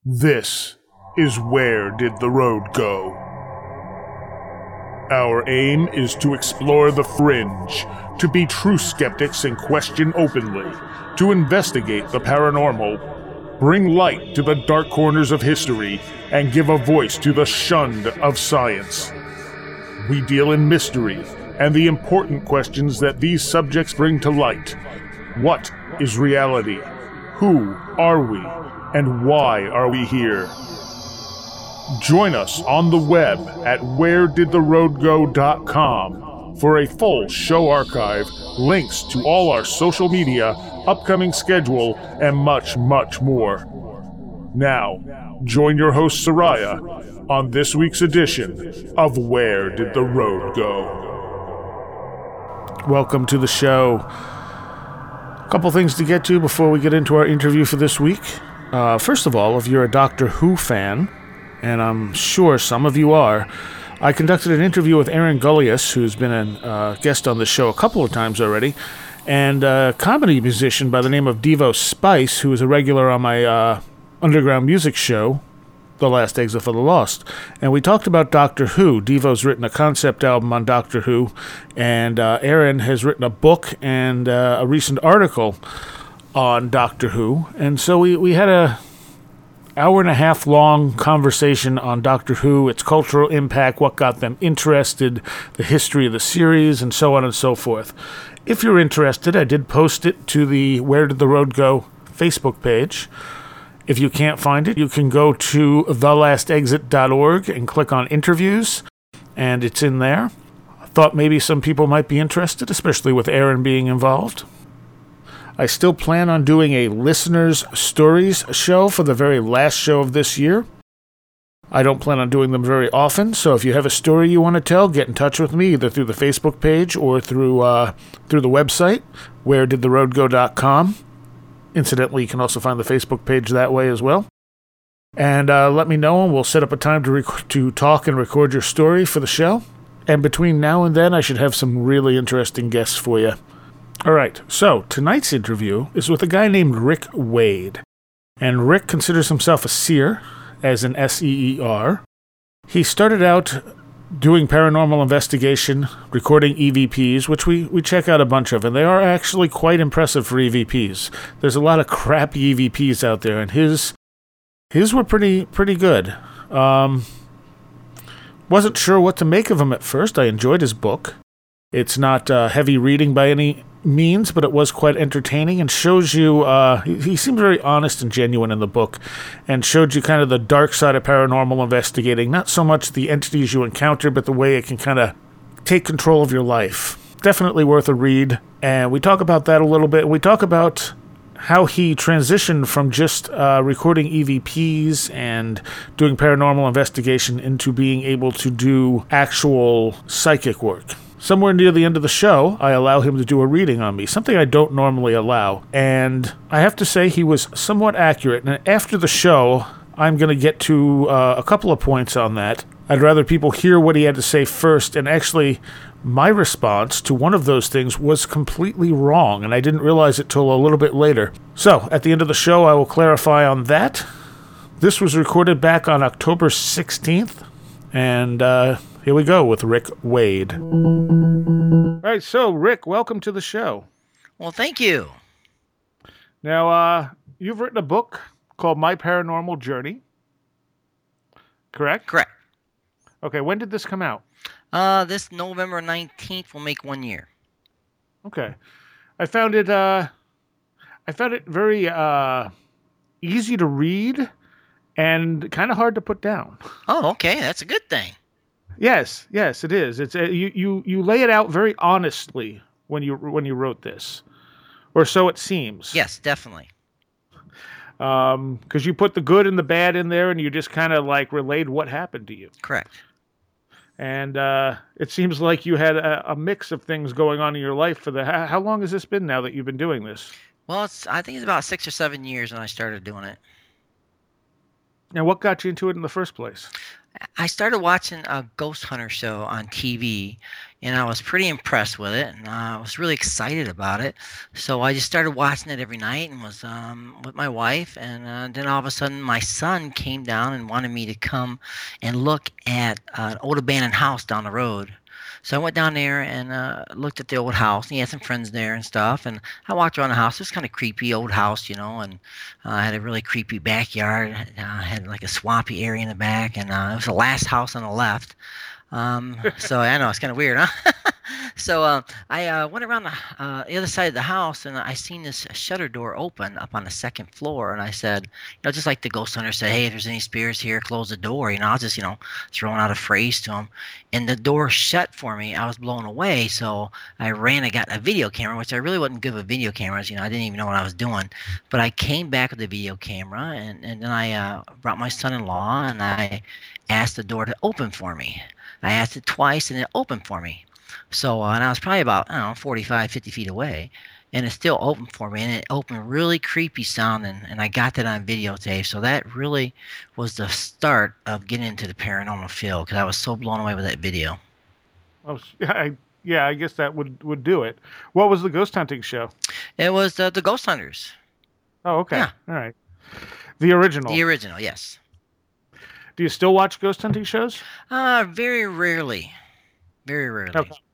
This is Where Did the Road Go? Our aim is to explore the fringe, to be true skeptics and question openly, to investigate the paranormal, bring light to the dark corners of history, and give a voice to the shunned of science. We deal in mystery and the important questions that these subjects bring to light. What is reality? Who are we? And why are we here? Join us on the web at wheredidtheroadgo.com for a full show archive, links to all our social media, upcoming schedule, and much, much more. Now, join your host Soraya on this week's edition of Where Did the Road Go? Welcome to the show. A couple things to get to before we get into our interview for this week. First of all, if you're a Doctor Who fan, and I'm sure some of you are, I conducted an interview with Aaron Gullius, who's been a guest on the show a couple of times already, and a comedy musician by the name of Devo Spice, who is a regular on my underground music show, The Last Exit for the Lost. And we talked about Doctor Who. Devo's written a concept album on Doctor Who, and Aaron has written a book and a recent article on Doctor Who. And so we had a hour-and-a-half long conversation on Doctor Who, its cultural impact, what got them interested, the history of the series, and so on and so forth. If you're interested, I did post it to the Where Did the Road Go Facebook page. If you can't find it, you can go to thelastexit.org and click on interviews, and it's in there. I thought maybe some people might be interested, especially with Aaron being involved. I still plan on doing a listeners' stories show for the very last show of this year. I don't plan on doing them very often, so if you have a story you want to tell, get in touch with me either through the Facebook page or through the website, wheredidtheroadgo.com. Incidentally, you can also find the Facebook page that way as well. And let me know, and we'll set up a time to talk and record your story for the show. And between now and then, I should have some really interesting guests for you. All right, so tonight's interview is with a guy named Rick Wade. And Rick considers himself a seer, as in S-E-E-R. He started out doing paranormal investigation, recording EVPs, which we check out a bunch of, and they are actually quite impressive for EVPs. There's a lot of crappy EVPs out there, and his were pretty good. Wasn't sure what to make of him at first. I enjoyed his book. It's not heavy reading by any means, but it was quite entertaining and shows you, he seems very honest and genuine in the book, and showed you kind of the dark side of paranormal investigating, not so much the entities you encounter, but the way it can kind of take control of your life. Definitely worth a read, and we talk about that a little bit. We talk about how he transitioned from just recording EVPs and doing paranormal investigation into being able to do actual psychic work. Somewhere near the end of the show, I allow him to do a reading on me, something I don't normally allow. And I have to say he was somewhat accurate. And after the show, I'm going to get to a couple of points on that. I'd rather people hear what he had to say first. And actually, my response to one of those things was completely wrong, and I didn't realize it till a little bit later. So, at the end of the show, I will clarify on that. This was recorded back on October 16th, and here we go with Rick Wade. All right, so Rick, welcome to the show. Well, thank you. Now, you've written a book called My Paranormal Journey, correct? Correct. Okay, when did this come out? This November 19th will make 1 year. Okay. I found it very easy to read and kind of hard to put down. Oh, okay. That's a good thing. Yes, it is. It's you lay it out very honestly when you wrote this, or so it seems. Yes, definitely. Because you put the good and the bad in there, and you just kind of like relayed what happened to you. Correct. And it seems like you had a mix of things going on in your life for the. How long has this been now that you've been doing this? Well, I think it's about 6 or 7 years when I started doing it. And what got you into it in the first place? I started watching a ghost hunter show on TV, and I was pretty impressed with it, and I was really excited about it. So I just started watching it every night, and was with my wife, and then all of a sudden my son came down and wanted me to come and look at an old abandoned house down the road. So I went down there and looked at the old house, and he had some friends there and stuff. And I walked around the house. It was kind of creepy, old house, and had a really creepy backyard. Had like a swampy area in the back, and it was the last house on the left. So I know it's kind of weird, huh? So I went around the other side of the house, and I seen this shutter door open up on the second floor. And I said, just like the ghost hunter said, hey, if there's any spirits here, close the door. I was just, throwing out a phrase to him. And the door shut for me. I was blown away. So I ran and got a video camera, which I really wasn't good with video cameras. I didn't even know what I was doing. But I came back with the video camera, and then I brought my son-in-law, and I asked the door to open for me. I asked it twice, and it opened for me. So, and I was probably about, I don't know, 45, 50 feet away, and it still opened for me, and it opened really creepy sound, and I got that on videotape. So that really was the start of getting into the paranormal field, because I was so blown away with that video. Oh, yeah, I guess that would do it. What was the ghost hunting show? It was the Ghost Hunters. Oh, okay. Yeah, All right. The original. the original, yes. Do you still watch ghost hunting shows? Very rarely. Very rarely. Okay.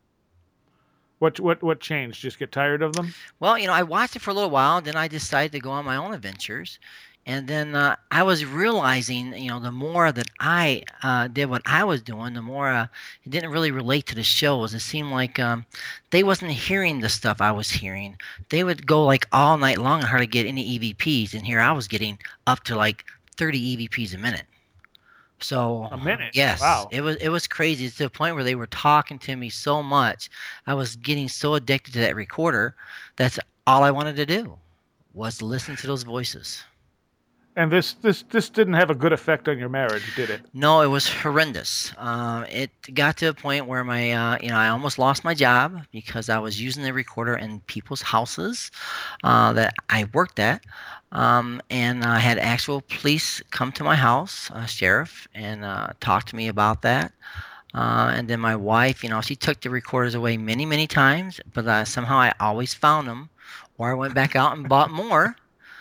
What changed? Just get tired of them? Well, I watched it for a little while, and then I decided to go on my own adventures. And then I was realizing, the more that I did what I was doing, the more it didn't really relate to the shows. It seemed like they wasn't hearing the stuff I was hearing. They would go like all night long and hardly get any EVPs, and here I was getting up to like 30 EVPs a minute. So A minute. yes, Wow. it was crazy to the point where they were talking to me so much. I was getting so addicted to that recorder. That's all I wanted to do was listen to those voices. And this didn't have a good effect on your marriage, did it? No, it was horrendous. It got to a point where I almost lost my job because I was using the recorder in people's houses that I worked at. And I had actual police come to my house, sheriff, and talk to me about that. And then my wife, she took the recorders away many, many times, but somehow I always found them, or I went back out and bought more.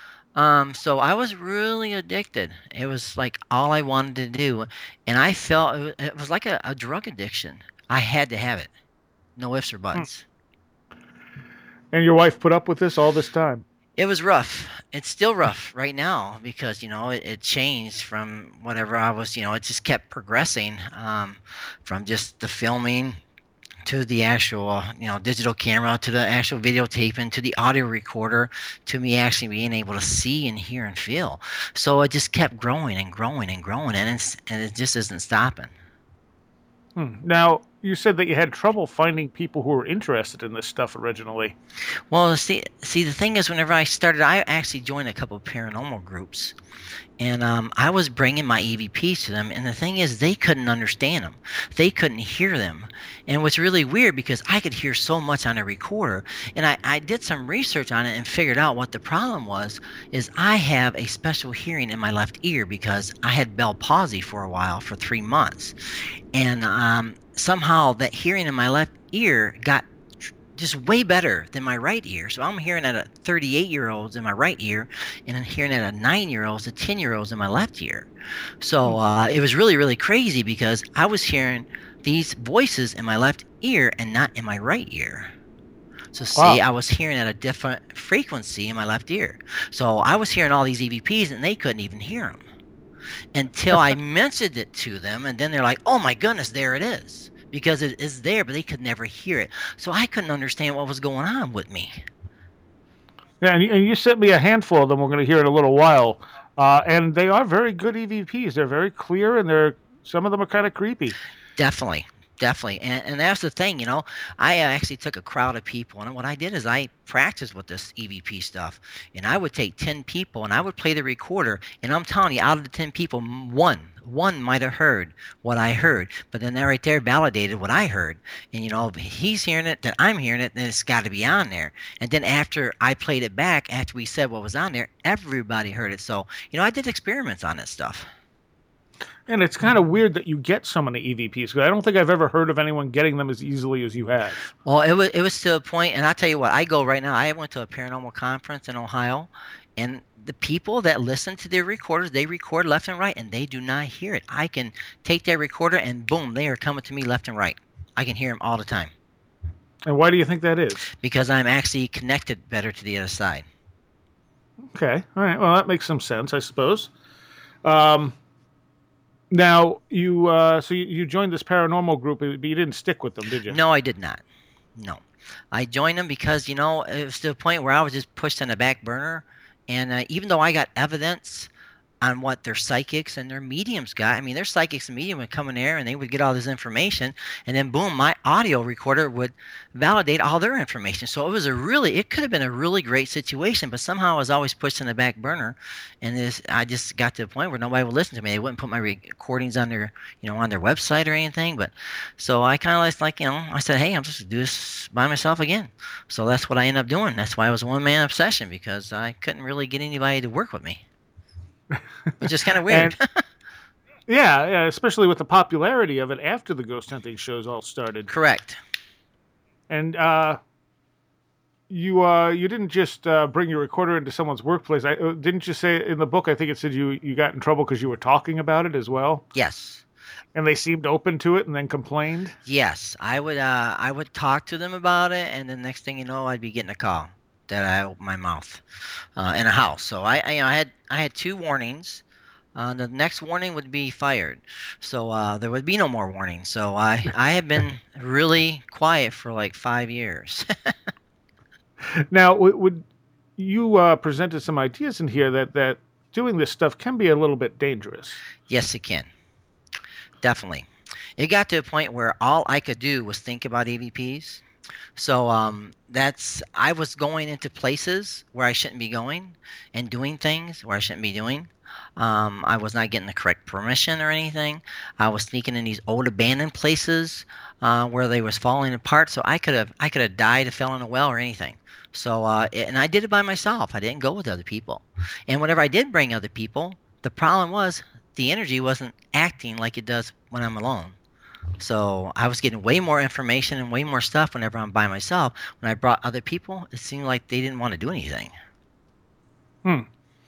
So I was really addicted. It was like all I wanted to do, and I felt it was like a drug addiction. I had to have it, no ifs or Hmm. buts. And your wife put up with this all this time? It was rough. It's still rough right now because it changed from whatever I was. It just kept progressing from just the filming to the actual digital camera to the actual videotaping to the audio recorder to me actually being able to see and hear and feel. So it just kept growing and growing and growing, and it just isn't stopping. Now, you said that you had trouble finding people who were interested in this stuff originally. Well, see, the thing is, whenever I started, I actually joined a couple of paranormal groups, and I was bringing my EVPs to them. And the thing is, they couldn't understand them, they couldn't hear them, and what's really weird because I could hear so much on a recorder, and I did some research on it and figured out what the problem was. Is I have a special hearing in my left ear because I had Bell palsy for a while for 3 months, and somehow that hearing in my left ear got just way better than my right ear. So I'm hearing at a 38-year-old's in my right ear, and I'm hearing at a 9-year-old's, a 10-year-old's in my left ear. So it was really, really crazy because I was hearing these voices in my left ear and not in my right ear. So see, Wow. I was hearing at a different frequency in my left ear. So I was hearing all these EVPs and they couldn't even hear them until I mentioned it to them, and then they're like, "Oh my goodness, there it is." Because it is there, but they could never hear it. So I couldn't understand what was going on with me. Yeah, and you sent me a handful of them. We're going to hear in a little while, and they are very good EVPs. They're very clear, and some of them are kind of creepy. Definitely. Definitely. And that's the thing, I actually took a crowd of people, and what I did is I practiced with this EVP stuff. And I would take 10 people and I would play the recorder. And I'm telling you, out of the 10 people, one might have heard what I heard. But then that right there validated what I heard. And, if he's hearing it, then I'm hearing it, then it's got to be on there. And then after I played it back, after we said what was on there, everybody heard it. So, I did experiments on that stuff. And it's kind of weird that you get so many EVPs, because I don't think I've ever heard of anyone getting them as easily as you have. Well, it was to a point, and I'll tell you what, I go right now. I went to a paranormal conference in Ohio, and the people that listen to their recorders, they record left and right, and they do not hear it. I can take their recorder, and boom, they are coming to me left and right. I can hear them all the time And why do you think that is? because I'm actually connected better to the other side. Okay, all right. Well, that makes some sense, I suppose. Um, Now you joined this paranormal group, but you didn't stick with them, did you? No, I did not. No. I joined them because, it was to the point where I was just pushed on the back burner. And even though I got evidence on what their psychics and their mediums got. I mean, their psychics and medium would come in there and they would get all this information, and then boom, my audio recorder would validate all their information. So it could have been a really great situation, but somehow I was always pushed in the back burner, and I just got to the point where nobody would listen to me. They wouldn't put my recordings on their website or anything. But so I kind of I said, hey, I'm just gonna do this by myself again. So that's what I ended up doing. That's why I was a one-man obsession, because I couldn't really get anybody to work with me. Which is kind of weird. Yeah, especially with the popularity of it after the ghost hunting shows all started. Correct. And you didn't just bring your recorder into someone's workplace. Didn't you say in the book? I think it said you got in trouble because you were talking about it as well. Yes. And they seemed open to it, and then complained. Yes, I would talk to them about it, and the next thing you know, I'd be getting a call that I opened my mouth in a house. So I had 2 warnings. The next warning would be fired. So there would be no more warnings. So I had been really quiet for like 5 years. Now, would you presented some ideas in here that doing this stuff can be a little bit dangerous? Yes, it can. Definitely. It got to a point where all I could do was think about EVPs. So I was going into places where I shouldn't be going and doing things where I shouldn't be doing. I was not getting the correct permission or anything. I was sneaking in these old abandoned places where they was falling apart. So I could have died or fell in a well or anything. So and I did it by myself. I didn't go with other people. And whenever I did bring other people, the problem was the energy wasn't acting like it does when I'm alone. So I was getting way more information and way more stuff whenever I'm by myself. When I brought other people, it seemed like they didn't want to do anything. Hmm.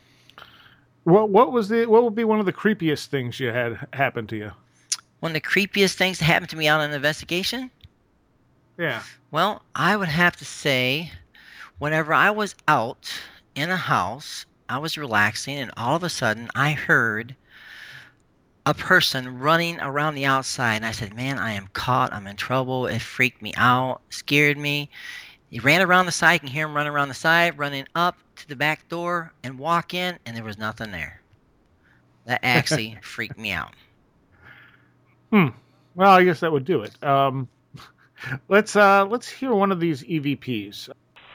What would be one of the creepiest things you had happen to you? One of the creepiest things that happened to me on an investigation? Yeah. Well, I would have to say, whenever I was out in a house, I was relaxing, and all of a sudden I heard a person running around the outside, and I said, man, I am caught. I'm in trouble. It freaked me out, scared me. He ran around the side. You can hear him running around the side, running up to the back door and walk in, and there was nothing there. That actually freaked me out. Well, I guess that would do it. Let's hear one of these EVPs.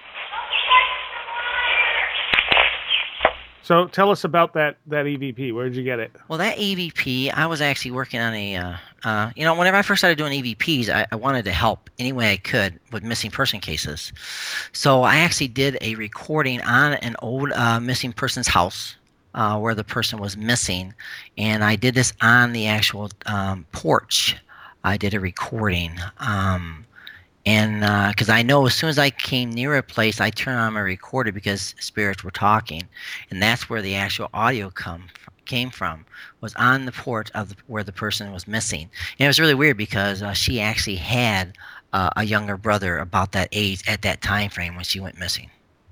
So tell us about that EVP. Where did you get it? Well, that EVP, I was actually working on whenever I first started doing EVPs, I wanted to help any way I could with missing person cases. So I actually did a recording on an old missing person's house where the person was missing. And I did this on the actual porch. I did a recording. And because I know as soon as I came near a place, I turned on my recorder because spirits were talking, and that's where the actual audio came from, was on the porch of where the person was missing. And it was really weird because she actually had a younger brother about that age at that time frame when she went missing.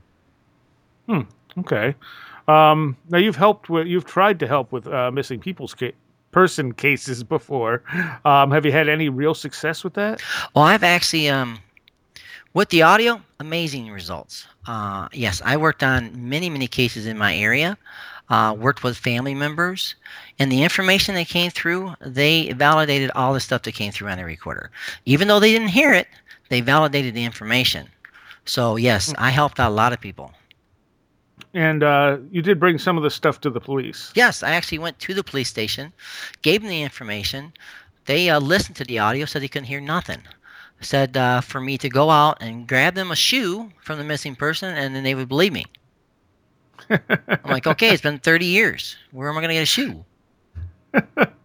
Okay. Now you've tried to help with missing person cases before. Have you had any real success with that? Well, I've actually, with the audio, amazing results. Yes, I worked on many, many cases in my area, worked with family members, and the information that came through, they validated all the stuff that came through on the recorder. Even though they didn't hear it, they validated the information. So, yes, I helped out a lot of people. And you did bring some of the stuff to the police. Yes, I actually went to the police station, gave them the information. They listened to the audio, said they couldn't hear nothing. Said for me to go out and grab them a shoe from the missing person, and then they would believe me. I'm like, okay, it's been 30 years. Where am I going to get a shoe?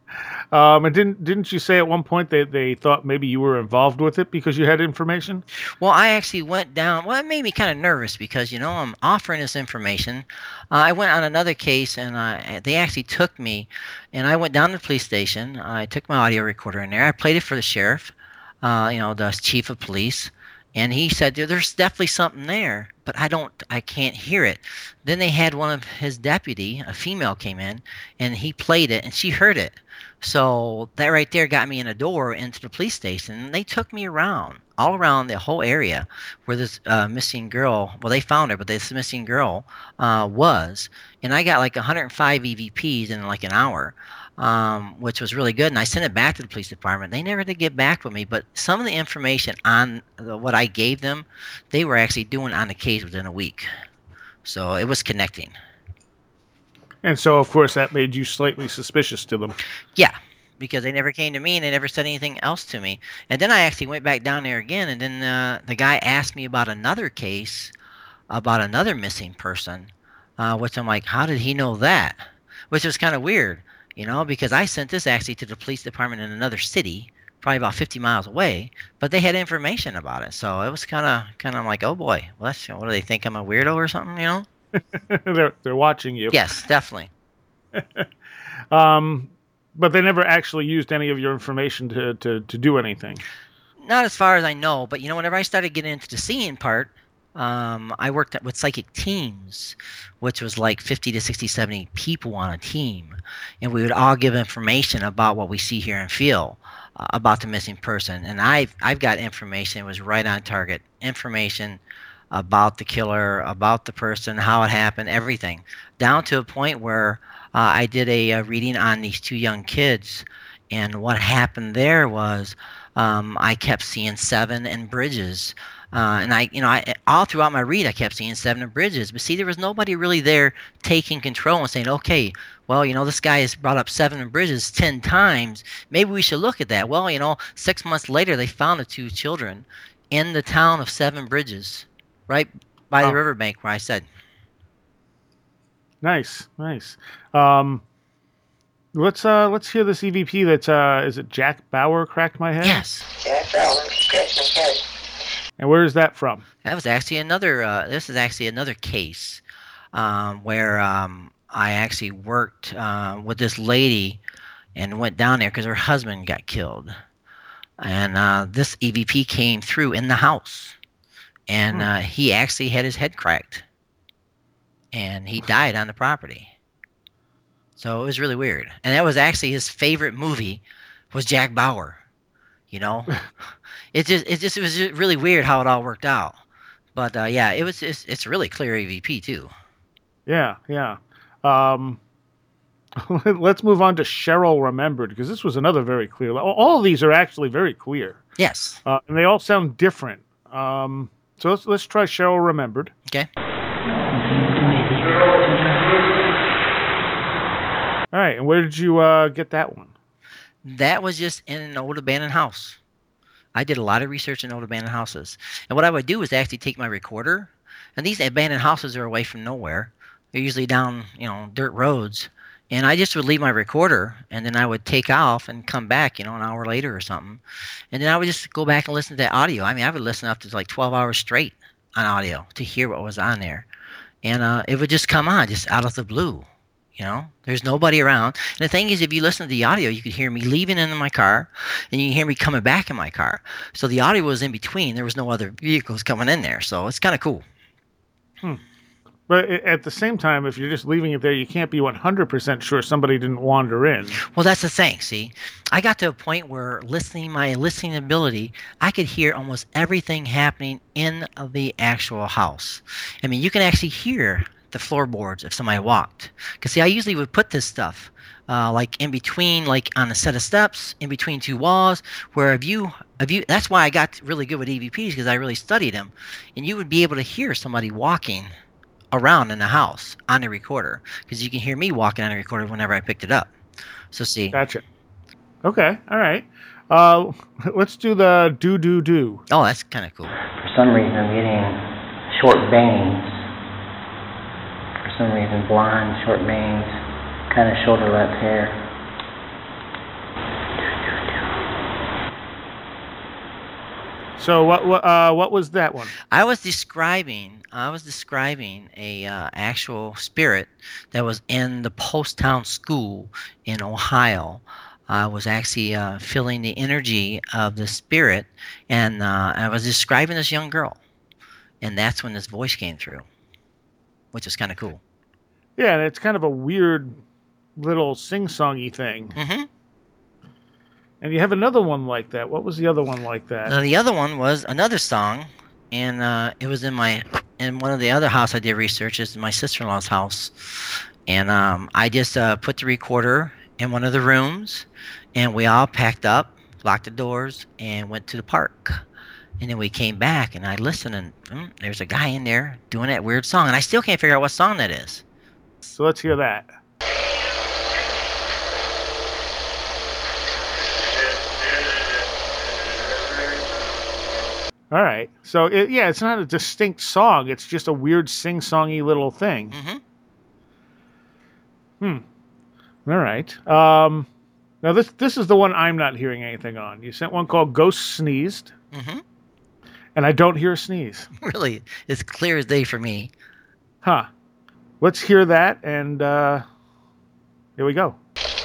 And didn't you say at one point that they thought maybe you were involved with it because you had information? Well, I actually went down. Well, it made me kind of nervous because I'm offering this information. I went on another case, and they actually took me, and I went down to the police station. I took my audio recorder in there. I played it for the sheriff, the chief of police, and he said, "There's definitely something there, but I can't hear it." Then they had one of his deputy, a female, came in, and he played it, and she heard it. So that right there got me in a door into the police station. And they took me around, all around the whole area where this missing girl, well, they found her, but this missing girl was. And I got like 105 EVPs in like an hour, which was really good. And I sent it back to the police department. They never did get back with me, but some of the information on what I gave them, they were actually doing on the case within a week. So it was connecting. And so, of course, that made you slightly suspicious to them. Yeah, because they never came to me and they never said anything else to me. And then I actually went back down there again, and then the guy asked me about another case, about another missing person, which I'm like, how did he know that? Which was kind of weird, because I sent this actually to the police department in another city, probably about 50 miles away, but they had information about it. So it was kind of like, oh boy, well, what do they think, I'm a weirdo or something, They're watching you. Yes, definitely. But they never actually used any of your information to do anything. Not as far as I know, but whenever I started getting into the seeing part, I worked with psychic teams, which was like 50 to 60, 70 people on a team, and we would all give information about what we see, hear, and feel about the missing person. And I've got information. It was right on target information about the killer, about the person, how it happened, everything, down to a point where I did a reading on these two young kids, and what happened there was I kept seeing Seven and Bridges, and I all throughout my read I kept seeing Seven and Bridges, but see, there was nobody really there taking control and saying, okay, well, this guy has brought up Seven and Bridges 10 times, maybe we should look at that. Well, 6 months later they found the two children in the town of Seven Bridges, right by the riverbank where I said. Nice. Let's hear this EVP. That's is it Jack Bauer cracked my head? Yes. Jack Bauer cracked my head. And where is that from? That was actually another. This is actually another case where I actually worked with this lady and went down there because her husband got killed, and this EVP came through in the house. And he actually had his head cracked, and he died on the property. So it was really weird. And that was actually his favorite movie, was Jack Bauer. It was really weird how it all worked out. But yeah, it's really clear EVP too. Yeah. Let's move on to Cheryl Remembered, because this was another very clear. All of these are actually very clear. Yes. And they all sound different. So let's try Cheryl Remembered. Okay. All right, and where did you get that one? That was just in an old abandoned house. I did a lot of research in old abandoned houses. And what I would do is actually take my recorder, and these abandoned houses are away from nowhere. They're usually down, dirt roads. And I just would leave my recorder, and then I would take off and come back, an hour later or something. And then I would just go back and listen to that audio. I mean, I would listen up to like 12 hours straight on audio to hear what was on there. And it would just come on, just out of the blue. There's nobody around. And the thing is, if you listen to the audio, you could hear me leaving in my car, and you can hear me coming back in my car. So the audio was in between. There was no other vehicles coming in there. So it's kind of cool. But at the same time, if you're just leaving it there, you can't be 100% sure somebody didn't wander in. Well, that's the thing, see? I got to a point where my listening ability, I could hear almost everything happening in the actual house. I mean, you can actually hear the floorboards if somebody walked. Because, see, I usually would put this stuff like in between, like on a set of steps, in between two walls, where if you, that's why I got really good with EVPs, because I really studied them. And you would be able to hear somebody walking around in the house on the recorder, because you can hear me walking on the recorder whenever I picked it up. So see. Gotcha. Okay. All right. Let's do the do. Oh, that's kind of cool. For some reason, I'm getting short bangs. For some reason, blonde, short bangs, kind of shoulder length hair. So what was that one? I was describing a actual spirit that was in the Poasttown School in Ohio. I was actually feeling the energy of the spirit, and I was describing this young girl, and that's when this voice came through, which is kind of cool. Yeah, and it's kind of a weird little sing-songy thing. Mm-hmm. And you have another one like that. What was the other one like that? The other one was another song, and it was in one of the other house I did research. Is my sister-in-law's house, and I just put the recorder in one of the rooms, and we all packed up, locked the doors, and went to the park. And then we came back, and I listened, and there's a guy in there doing that weird song, and I still can't figure out what song that is. So let's hear that. All right. So, it's not a distinct song. It's just a weird sing-songy little thing. Mm-hmm. All right. Now, this is the one I'm not hearing anything on. You sent one called Ghost Sneezed. Mm-hmm. And I don't hear a sneeze. Really, it's clear as day for me. Huh. Let's hear that, and here we go.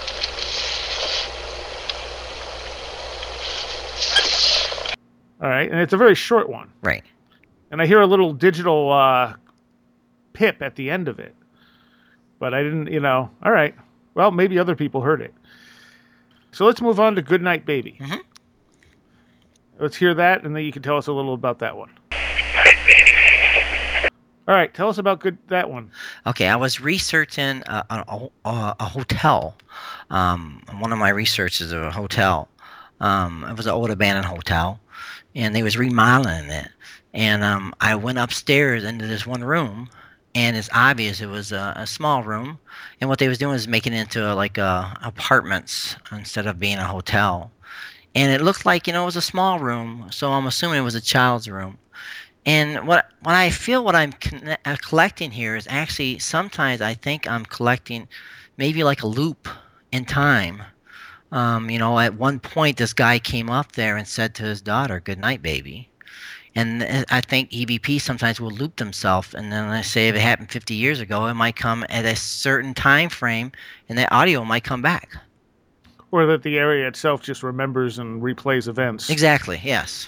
All right, and it's a very short one. Right. And I hear a little digital pip at the end of it. But I didn't, all right. Well, maybe other people heard it. So let's move on to Goodnight Baby. Mm-hmm. Let's hear that, and then you can tell us a little about that one. All right, tell us about that one. Okay, I was researching a hotel. One of my researches of a hotel. It was an old abandoned hotel, and they was remodeling it. And I went upstairs into this one room, and it's obvious it was a small room. And what they was doing is making it into apartments instead of being a hotel. And it looked like, it was a small room, so I'm assuming it was a child's room. And what I feel what I'm collecting here is actually sometimes I think I'm collecting maybe like a loop in time. At one point this guy came up there and said to his daughter, "Good night, baby." And I think EVP sometimes will loop themselves, and then I say if it happened 50 years ago, it might come at a certain time frame, and that audio might come back. Or that the area itself just remembers and replays events. Exactly, yes.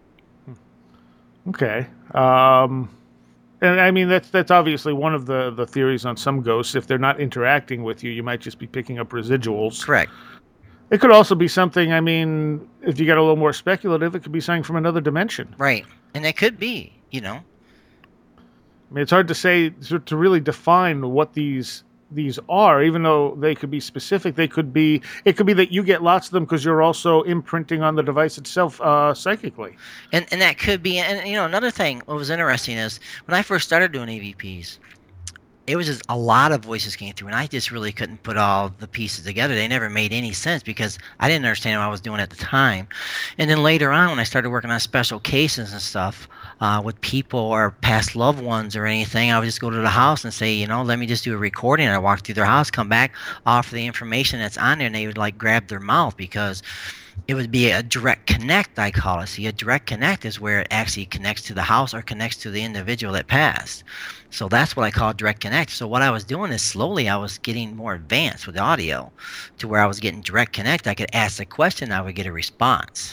Okay. And I mean, that's obviously one of the theories on some ghosts. If they're not interacting with you, you might just be picking up residuals. Correct. It could also be something, I mean, if you get a little more speculative, it could be something from another dimension. Right. And it could be, I mean, it's hard to say, to really define what these are, even though they could be specific. It could be that you get lots of them because you're also imprinting on the device itself psychically. And that could be, and another thing, what was interesting is when I first started doing EVPs, it was just a lot of voices came through, and I just really couldn't put all the pieces together. They never made any sense because I didn't understand what I was doing at the time. And then later on, when I started working on special cases and stuff with people or past loved ones or anything, I would just go to the house and say, let me just do a recording. And I walk through their house, come back, offer the information that's on there, and they would grab their mouth because it would be a direct connect, I call it. See, a direct connect is where it actually connects to the house or connects to the individual that passed. So that's what I call direct connect. So what I was doing is slowly I was getting more advanced with audio to where I was getting direct connect. I could ask a question, I would get a response.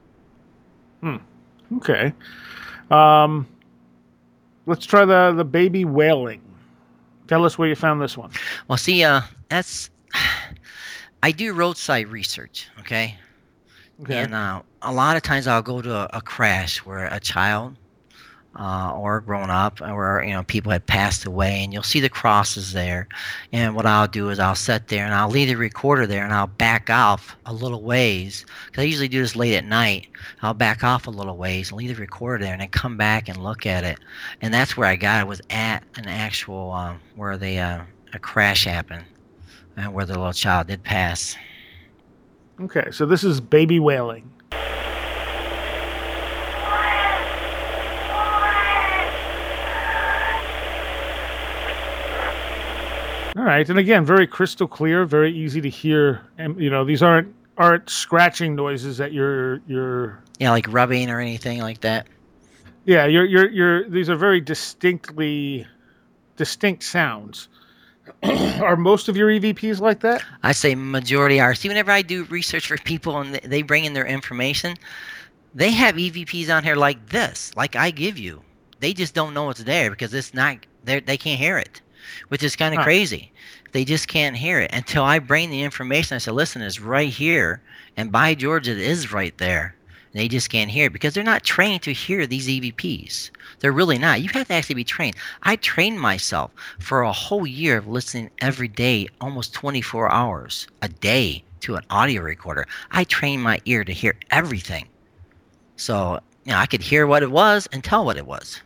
Okay. Let's try the baby wailing. Tell us where you found this one. Well, see, I do roadside research, okay? And a lot of times I'll go to a crash where a child or grown up or people had passed away, and you'll see the crosses there. And what I'll do is I'll sit there and I'll leave the recorder there and I'll back off a little ways, because I usually do this late at night. I'll back off a little ways and leave the recorder there and then come back and look at it. And that's where I got it, was at an actual where a crash happened and where the little child did pass. Okay, so this is baby wailing. All right, and again, very crystal clear, very easy to hear. And these aren't aren't scratching noises that you're Yeah, like rubbing or anything like that. yeah, you're these are very distinct sounds. Are most of your EVPs like that? I say majority are. See, whenever I do research for people and they bring in their information, they have EVPs on here like this, like I give you. They just don't know it's there because it's not there. They can't hear it, which is kind of Huh. crazy. They just can't hear it until I bring the information. I said, listen, it's right here. And by George, it is right there. And they just can't hear it because they're not trained to hear these EVPs. They're really not. You have to actually be trained. I trained myself for a whole year of listening every day, almost 24 hours a day to an audio recorder. I trained my ear to hear everything. So, I could hear what it was and tell what it was.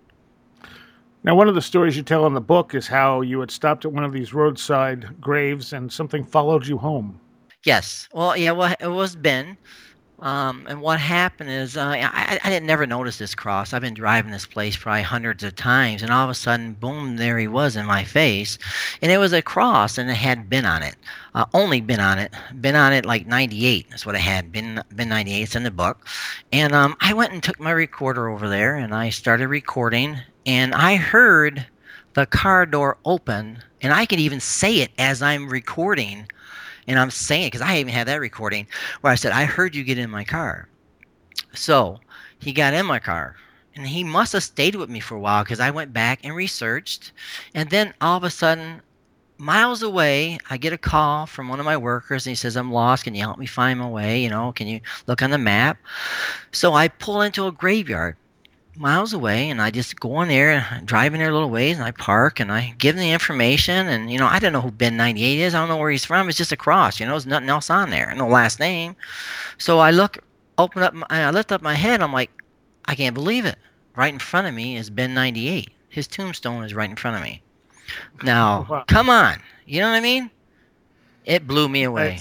Now, one of the stories you tell in the book is how you had stopped at one of these roadside graves and something followed you home. Yes. Well, yeah, well, it was Ben. And what happened is, I didn't never notice this cross. I've been driving this place probably hundreds of times, and all of a sudden, boom, there he was in my face, and it was a cross, and it had been on it, only been on it like 98. That's what it had been 98. It's in the book, and I went and took my recorder over there, and I started recording, and I heard the car door open, and I could even say it as I'm recording. And I'm saying, because I even had that recording where I said, I heard you get in my car. So he got in my car. And he must have stayed with me for a while because I went back and researched. And then all of a sudden, miles away, I get a call from one of my workers. And he says, I'm lost. Can you help me find my way? Can you look on the map? So I pull into a graveyard miles away, and I just go in there, drive in there a little ways, and I park, and I give them the information, and I don't know who Ben 98 is. I don't know where he's from. It's just a cross, there's nothing else on there, no last name. So I I lift up my head. I'm like, I can't believe it. Right in front of me is Ben 98. His tombstone is right in front of me. Now, Wow. come on, you know what I mean? It blew me away.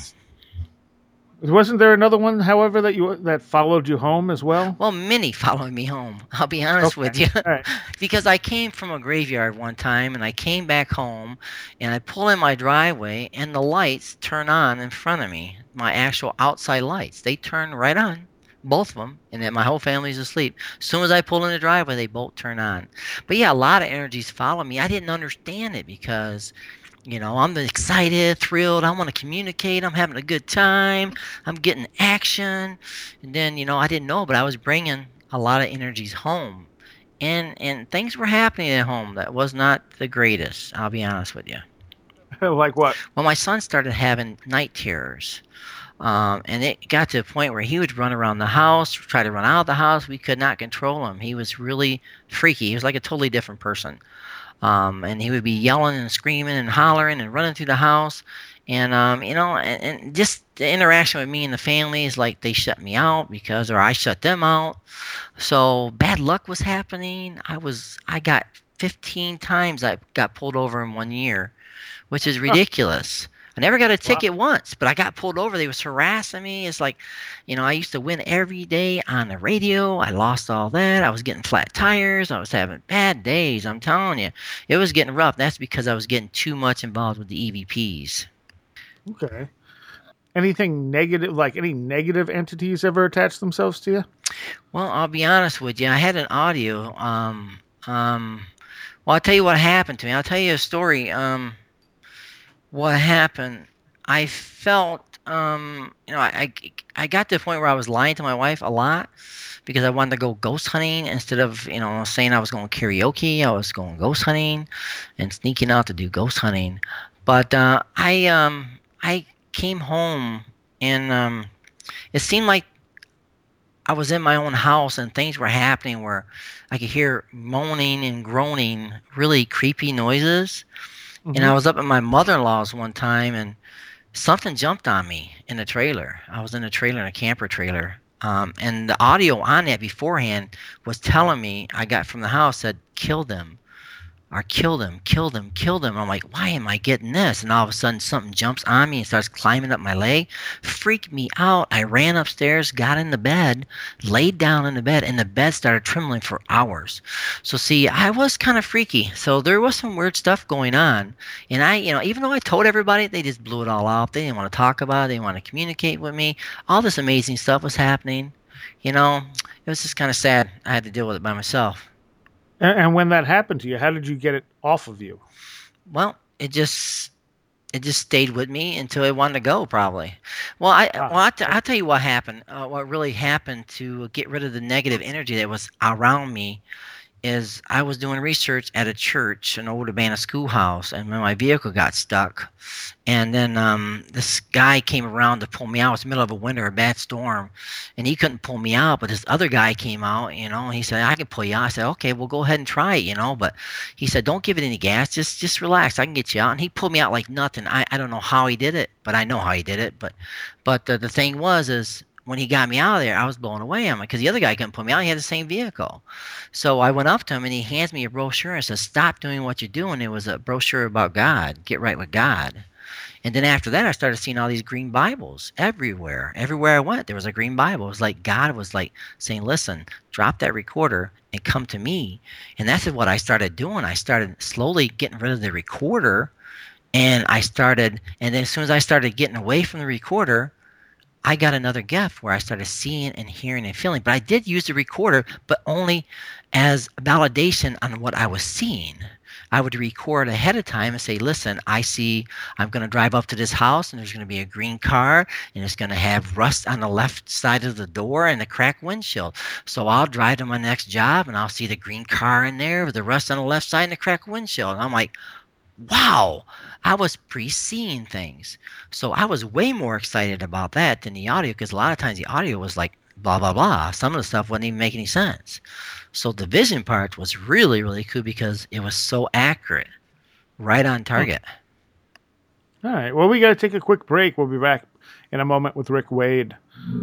Wasn't there another one, however, that followed you home as well? Well, many followed me home. I'll be honest with you. Right. Because I came from a graveyard one time and I came back home and I pull in my driveway and the lights turn on in front of me. My actual outside lights. They turn right on. Both of them. And then my whole family's asleep. As soon as I pull in the driveway, they both turn on. But yeah, a lot of energies follow me. I didn't understand it because I'm excited, thrilled. I want to communicate. I'm having a good time. I'm getting action. And then, I didn't know, but I was bringing a lot of energies home. And things were happening at home that was not the greatest, I'll be honest with you. Like what? Well, my son started having night terrors. And it got to a point where he would run around the house, try to run out of the house. We could not control him. He was really freaky. He was like a totally different person. And he would be yelling and screaming and hollering and running through the house. And, and just the interaction with me and the family is like they shut me out or I shut them out. So bad luck was happening. I got 15 times I got pulled over in 1 year, which is ridiculous. I never got a ticket once, but I got pulled over. They was harassing me. It's like, I used to win every day on the radio. I lost all that. I was getting flat tires. I was having bad days. I'm telling you, it was getting rough. That's because I was getting too much involved with the EVPs. Okay. Anything negative, like any negative entities ever attach themselves to you? Well, I'll be honest with you. I had an audio. Well, I'll tell you what happened to me. I'll tell you a story. What happened? I felt, I got to the point where I was lying to my wife a lot because I wanted to go ghost hunting instead of, saying I was going karaoke. I was going ghost hunting and sneaking out to do ghost hunting. But I came home and it seemed like I was in my own house and things were happening where I could hear moaning and groaning, really creepy noises. Mm-hmm. And I was up at my mother-in-law's one time, and something jumped on me in a trailer. I was in a trailer, in a camper trailer. And the audio on that beforehand was telling me, I got from the house, said, kill them. or kill them, kill them, kill them. I'm like, why am I getting this? And all of a sudden something jumps on me and starts climbing up my leg. Freaked me out. I ran upstairs, got in the bed, laid down in the bed, and the bed started trembling for hours. So see, I was kind of freaky. So there was some weird stuff going on. And I, even though I told everybody, they just blew it all off. They didn't want to talk about it. They didn't want to communicate with me. All this amazing stuff was happening. It was just kind of sad. I had to deal with it by myself. And when that happened to you, how did you get it off of you? Well, it just stayed with me until it wanted to go, probably. I'll tell you what happened. What really happened to get rid of the negative energy that was around me is I was doing research at a church, an old abandoned schoolhouse, and when my vehicle got stuck, and then this guy came around to pull me out. It was the middle of a winter, a bad storm, and he couldn't pull me out, but this other guy came out, and he said, I can pull you out. I said, okay, well, go ahead and try it, but he said, don't give it any gas, just relax, I can get you out. And he pulled me out like nothing. I don't know how he did it, but I know how he did it. But the thing is when he got me out of there, I was blown away. I'm like, because the other guy couldn't pull me out. He had the same vehicle. So I went up to him and he hands me a brochure and says, stop doing what you're doing. It was a brochure about God. Get right with God. And then after that, I started seeing all these green Bibles everywhere. Everywhere I went, there was a green Bible. It was like God was like saying, listen, drop that recorder and come to me. And that's what I started doing. I started slowly getting rid of the recorder. And then as soon as I started getting away from the recorder, I got another gift where I started seeing and hearing and feeling. But I did use the recorder, but only as validation on what I was seeing. I would record ahead of time and say, listen, I'm going to drive up to this house and there's going to be a green car and it's going to have rust on the left side of the door and a cracked windshield. So I'll drive to my next job and I'll see the green car in there with the rust on the left side and the cracked windshield. And I'm like, wow, I was pre-seeing things. So I was way more excited about that than the audio, because a lot of times the audio was like blah, blah, blah. Some of the stuff wouldn't even make any sense. So the vision part was really, really cool because it was so accurate, right on target. All right. Well, we got to take a quick break. We'll be back in a moment with Rick Wade.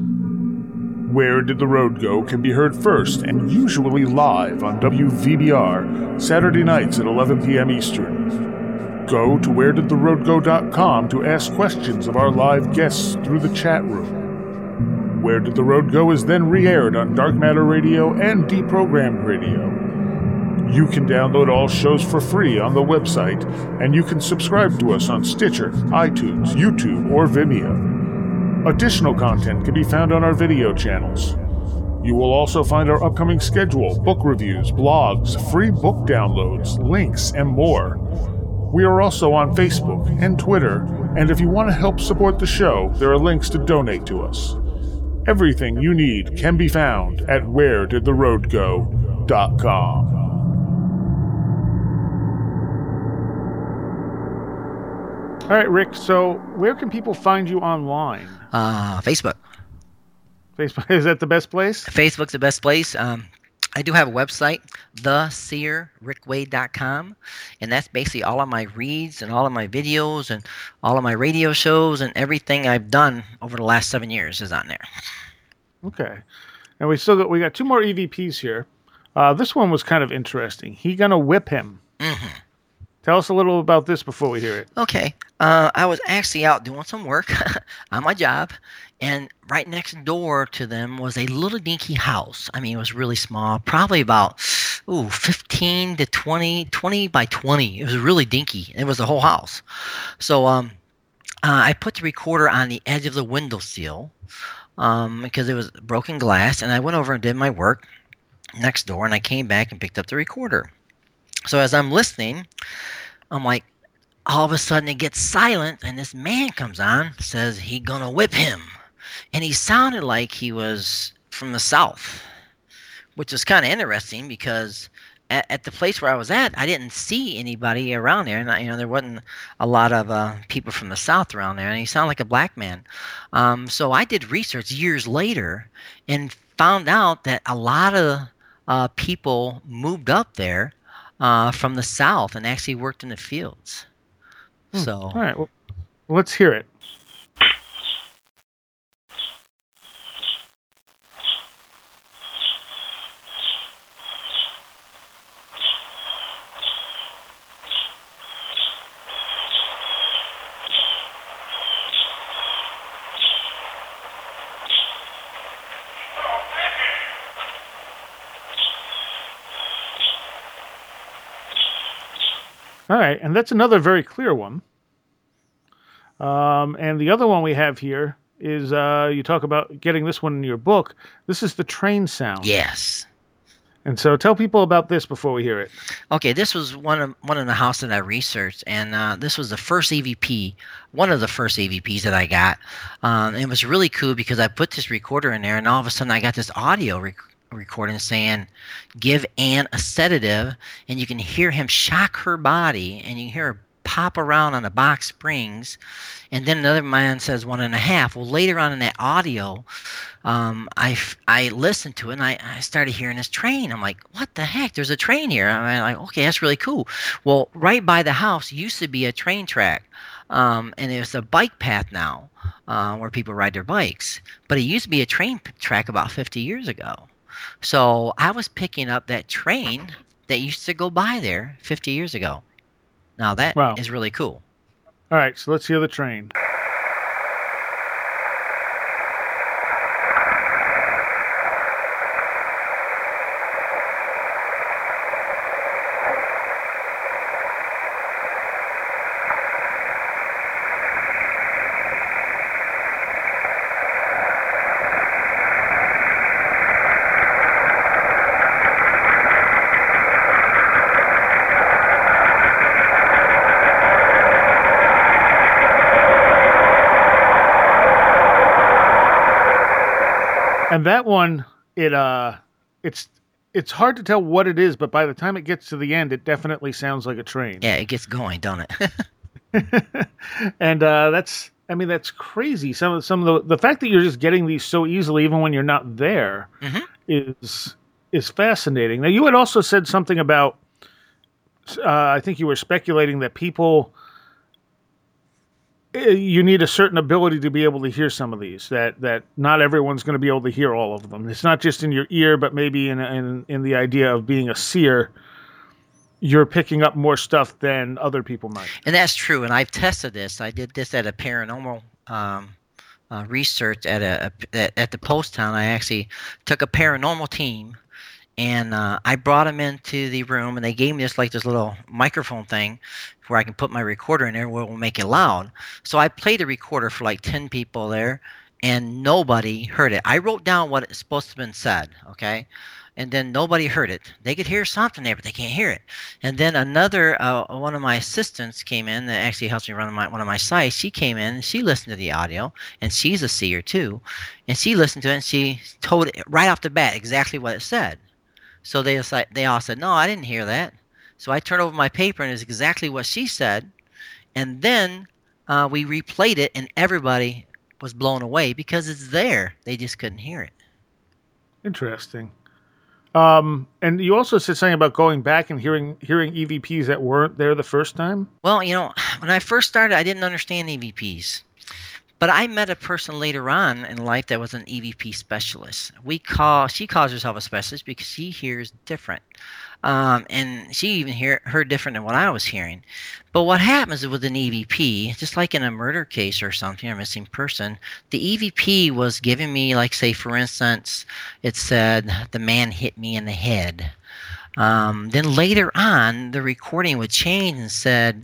Where Did the Road Go can be heard first and usually live on WVBR, Saturday nights at 11 p.m. Eastern. Go to wheredidtheroadgo.com to ask questions of our live guests through the chat room. Where Did the Road Go is then re-aired on Dark Matter Radio and Deprogrammed Radio. You can download all shows for free on the website, and you can subscribe to us on Stitcher, iTunes, YouTube, or Vimeo. Additional content can be found on our video channels. You will also find our upcoming schedule, book reviews, blogs, free book downloads, links, and more. We are also on Facebook and Twitter, and if you want to help support the show, there are links to donate to us. Everything you need can be found at wheredidtheroadgo.com. All right, Rick, so where can people find you online? Facebook. Facebook, is that the best place? Facebook's the best place. I do have a website, theseerrickwade.com, and that's basically all of my reads and all of my videos and all of my radio shows and everything I've done over the last 7 years is on there. Okay. And we got two more EVPs here. This one was kind of interesting. He gonna whip him. Mm-hmm. Tell us a little about this before we hear it. Okay. I was actually out doing some work on my job, and right next door to them was a little dinky house. I mean, it was really small, probably about 15 to 20 by 20. It was really dinky. It was the whole house. So I put the recorder on the edge of the windowsill because it was broken glass, and I went over and did my work next door, and I came back and picked up the recorder. So as I'm listening, I'm like, all of a sudden it gets silent, and this man comes on, says he gonna whip him. And he sounded like he was from the South, which is kind of interesting because at the place where I was at, I didn't see anybody around there. And, there wasn't a lot of people from the South around there. And he sounded like a black man. So I did research years later and found out that a lot of people moved up there from the South and actually worked in the fields. So, all right, well, let's hear it. All right, and that's another very clear one. And the other one we have here is you talk about getting this one in your book. This is the train sound. Yes. And so tell people about this before we hear it. Okay, this was one in the house that I researched, and this was the first EVP, one of the first EVPs that I got. It was really cool because I put this recorder in there, and all of a sudden I got this audio recording saying, "Give Anne a sedative," and you can hear him shock her body, and you can hear her pop around on the box springs, and then another man says 1.5. Well, later on in that audio, I listened to it and I started hearing this train. I'm like, what the heck? There's a train here. I'm like, okay, that's really cool. Well, right by the house used to be a train track, and there's a bike path now where people ride their bikes. But it used to be a train track about 50 years ago. So I was picking up that train that used to go by there 50 years ago. Now that is really cool. All right, so let's hear the train. And that one, it's hard to tell what it is, but by the time it gets to the end, it definitely sounds like a train. Yeah, it gets going, don't it? And that's crazy. Some of the fact that you're just getting these so easily, even when you're not there, is fascinating. Now, you had also said something about, I think you were speculating that people. You need a certain ability to be able to hear some of these. That not everyone's going to be able to hear all of them. It's not just in your ear, but maybe in the idea of being a seer, you're picking up more stuff than other people might. And that's true. And I've tested this. I did this at a paranormal research at the Post Town. I actually took a paranormal team. And I brought them into the room, and they gave me this little microphone thing where I can put my recorder in there where it will make it loud. So I played the recorder for 10 people there, and nobody heard it. I wrote down what it's supposed to have been said, okay? And then nobody heard it. They could hear something there, but they can't hear it. And then another one of my assistants came in that actually helps me run one of my sites. She came in, and she listened to the audio, and she's a seer too. And she listened to it, and she told it right off the bat exactly what it said. So they all said, no, I didn't hear that. So I turned over my paper, and it's exactly what she said. And then we replayed it, and everybody was blown away because it's there. They just couldn't hear it. Interesting. And you also said something about going back and hearing EVPs that weren't there the first time? Well, when I first started, I didn't understand EVPs. But I met a person later on in life that was an EVP specialist. She calls herself a specialist because she hears different. And she even heard different than what I was hearing. But what happens with an EVP, just like in a murder case or something, or missing person, the EVP was giving me, say, for instance, it said, the man hit me in the head. Then later on, the recording would change and said,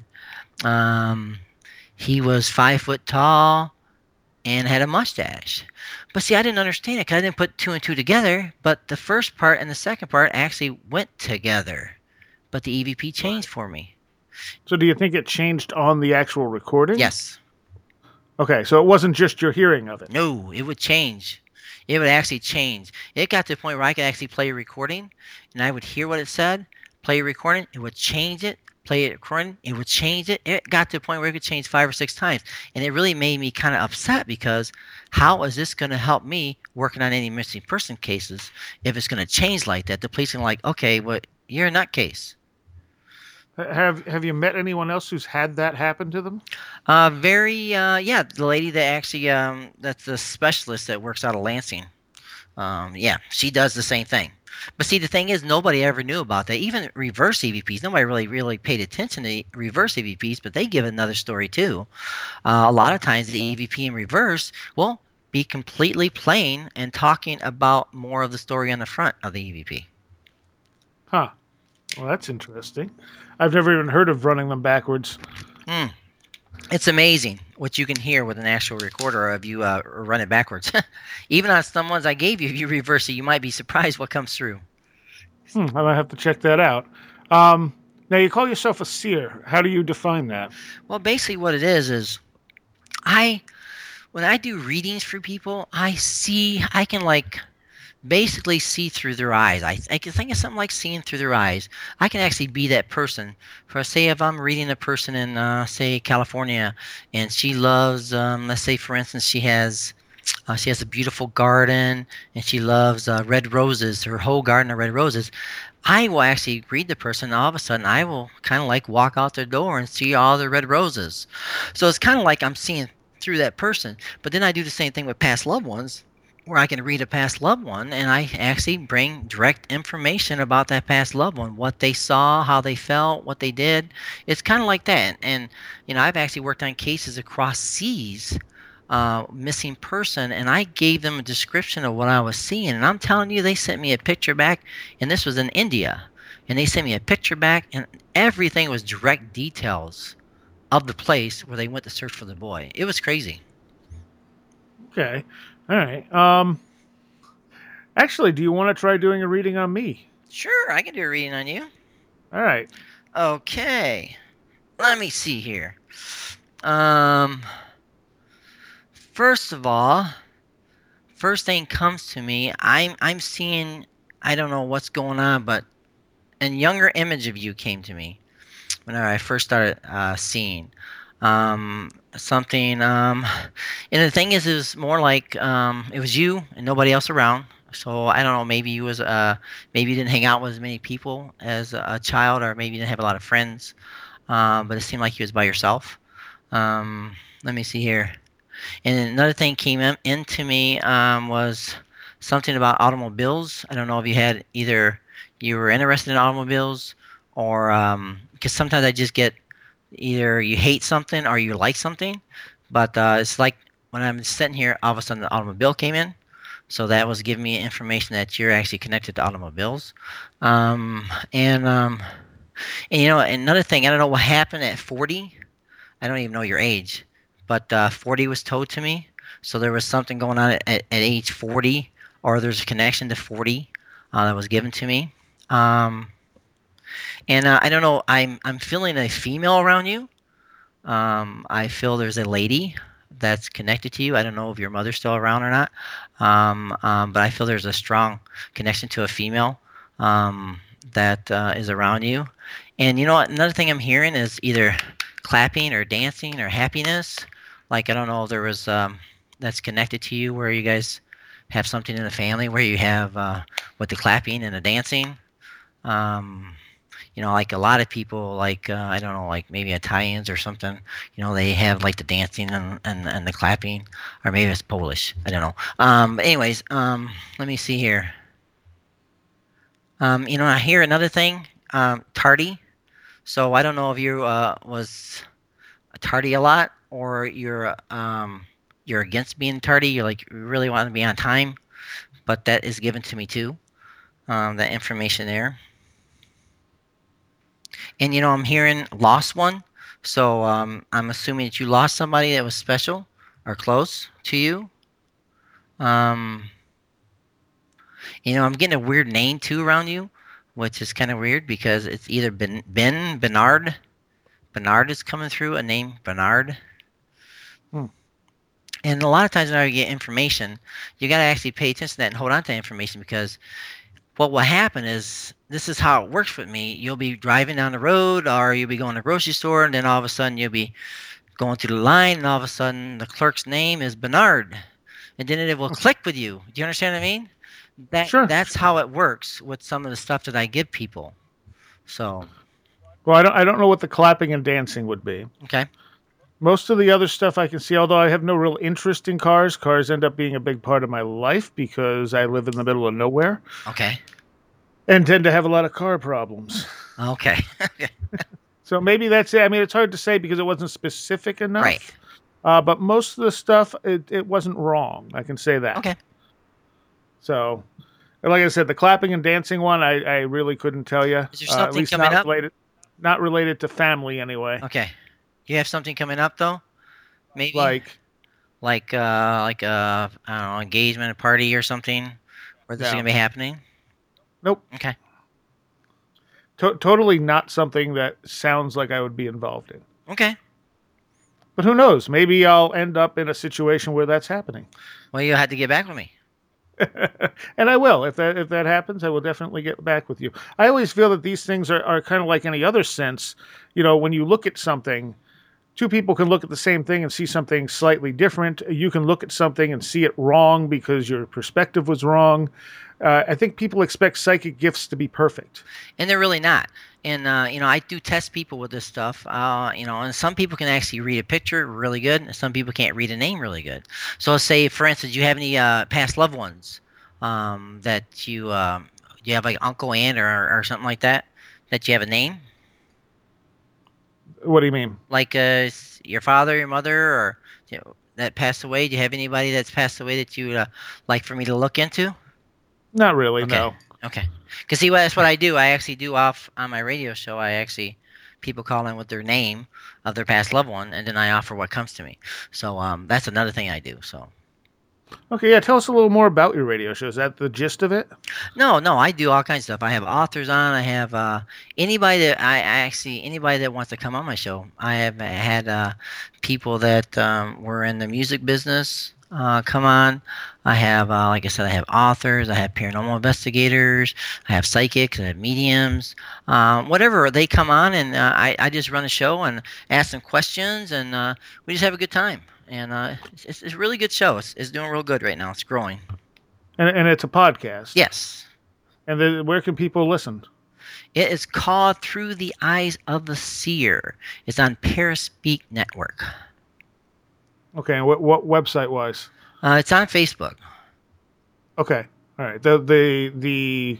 he was 5 foot tall and had a mustache. But see, I didn't understand it because I didn't put 2 and 2 together. But the first part and the second part actually went together. But the EVP changed for me. So do you think it changed on the actual recording? Yes. Okay, so it wasn't just your hearing of it. No, it would change. It would actually change. It got to the point where I could actually play a recording, and I would hear what it said, play a recording, it would change it, play it recording, it would change it. It got to the point where it could change 5 or 6 times. And it really made me kind of upset because how is this going to help me working on any missing person cases if it's going to change like that? The police are okay, well, you're a nutcase. Have you met anyone else who's had that happen to them? The lady that actually, that's the specialist that works out of Lansing. She does the same thing. But see, the thing is, nobody ever knew about that. Even reverse EVPs, nobody really paid attention to reverse EVPs, but they give another story too. A lot of times the EVP in reverse will be completely playing and talking about more of the story on the front of the EVP. Huh. Well, that's interesting. I've never even heard of running them backwards. Hmm. It's amazing what you can hear with an actual recorder of you run it backwards. Even on some ones I gave you, if you reverse it, you might be surprised what comes through. I might have to check that out. Now, you call yourself a seer. How do you define that? Well, basically, what it is I when I do readings for people, I can like basically see through their eyes. I can think of something like seeing through their eyes. I can actually be that person. For say, if I'm reading a person in say California, and she loves, let's say for instance, she has a beautiful garden, and she loves red roses, her whole garden of red roses. I will actually read the person, and all of a sudden I will kind of like walk out their door and see all the red roses. So it's kind of like I'm seeing through that person. But then I do the same thing with past loved ones, where I can read a past loved one and I actually bring direct information about that past loved one, what they saw, how they felt, what they did. It's kind of like that. And, I've actually worked on cases across seas, missing person, and I gave them a description of what I was seeing. And I'm telling you, they sent me a picture back, and this was in India. And they sent me a picture back, and everything was direct details of the place where they went to search for the boy. It was crazy. Okay. All right. Actually, do you want to try doing a reading on me? Sure, I can do a reading on you. All right. Okay. Let me see here. Um, First of all, first thing comes to me. I'm seeing. I don't know what's going on, but a younger image of you came to me when I first started seeing something. And the thing is, it was more like it was you and nobody else around. So I don't know. Maybe you didn't hang out with as many people as a child, or maybe you didn't have a lot of friends. But it seemed like you was by yourself. Let me see here. And another thing came into me was something about automobiles. I don't know if you had either you were interested in automobiles, or because sometimes I just get either you hate something or you like something. But it's like when I'm sitting here, all of a sudden the automobile came in. So that was giving me information that you're actually connected to automobiles. Um, and, um, and another thing, I don't know what happened at 40. I don't even know your age, but 40 was told to me. So there was something going on at age 40, or there's a connection to 40 that was given to me. Um, and I don't know. I'm feeling a female around you. I feel there's a lady that's connected to you. I don't know if your mother's still around or not, but I feel there's a strong connection to a female that is around you. And you know what? Another thing I'm hearing is either clapping or dancing or happiness. Like I don't know if there was that's connected to you where you guys have something in the family where you have with the clapping and the dancing. Um, like a lot of people, like I don't know, like maybe Italians or something. They have like the dancing and the clapping, or maybe it's Polish. I don't know. Anyways, let me see here. I hear another thing, tardy. So I don't know if you was tardy a lot, or you're against being tardy. You're like you really want to be on time, but that is given to me too. That information there. And I'm hearing lost one. So I'm assuming that you lost somebody that was special or close to you. Um, I'm getting a weird name too around you, which is kind of weird because it's either Bernard. Bernard is coming through, a name Bernard. Hmm. And a lot of times when I get information, you got to actually pay attention to that and hold on to that information, because what will happen is this is how it works with me. You'll be driving down the road, or you'll be going to the grocery store, and then all of a sudden you'll be going through the line, and all of a sudden the clerk's name is Bernard, and then it will click with you. Do you understand what I mean? Sure. That's how it works with some of the stuff that I give people. So Well, I don't know what the clapping and dancing would be. okay, Most of the other stuff I can see, although I have no real interest in cars, cars end up being a big part of my life because I live in the middle of nowhere okay, and tend to have a lot of car problems. okay, So maybe that's it. I mean, it's hard to say because it wasn't specific enough. right, But most of the stuff, it wasn't wrong. I can say that. okay. So, like I said, the clapping and dancing one, I really couldn't tell you. Is there At something least coming up? not related to family anyway. Okay. You have something coming up though? Maybe Like, I don't know, engagement, a party or something where this is no, gonna be happening? nope, Okay. totally not something that sounds like I would be involved in. Okay. But who knows? Maybe I'll end up in a situation where that's happening. Well, you'll have to get back with me. And I will. If that happens, I will definitely get back with you. I always feel that these things are kind of like any other sense. You know, when you look at something, two people can look at the same thing and see something slightly different. You can look at something and see it wrong because your perspective was wrong. I think people expect psychic gifts to be perfect. And they're really not. And I do test people with this stuff. And some people can actually read a picture really good, and some people can't read a name really good. So let's say, for instance, you have any past loved ones that you have like uncle, aunt, or something like that you have a name, What do you mean? like your father, your mother, or that passed away. Do you have anybody that's passed away that you would like for me to look into? Not really, Okay. no. Okay. Because see, that's what I do. I actually do off on my radio show. People call in with their name of their past loved one, and then I offer what comes to me. So that's another thing I do. So Okay, yeah, tell us a little more about your radio show. Is that the gist of it? no, I do all kinds of stuff. I have authors on. I have anybody that wants to come on my show. I have had people that were in the music business come on. I have, like I said, I have authors. I have paranormal investigators. I have psychics. I have mediums. Whatever, they come on, and I just run a show and ask them questions, and we just have a good time. And it's a really good show. It's doing real good right now. It's growing. And it's a podcast. Yes. And then where can people listen? It is called Through the Eyes of the Seer. It's on Paraspeak Network. Okay, and what website wise? It's on Facebook. Okay, all right. The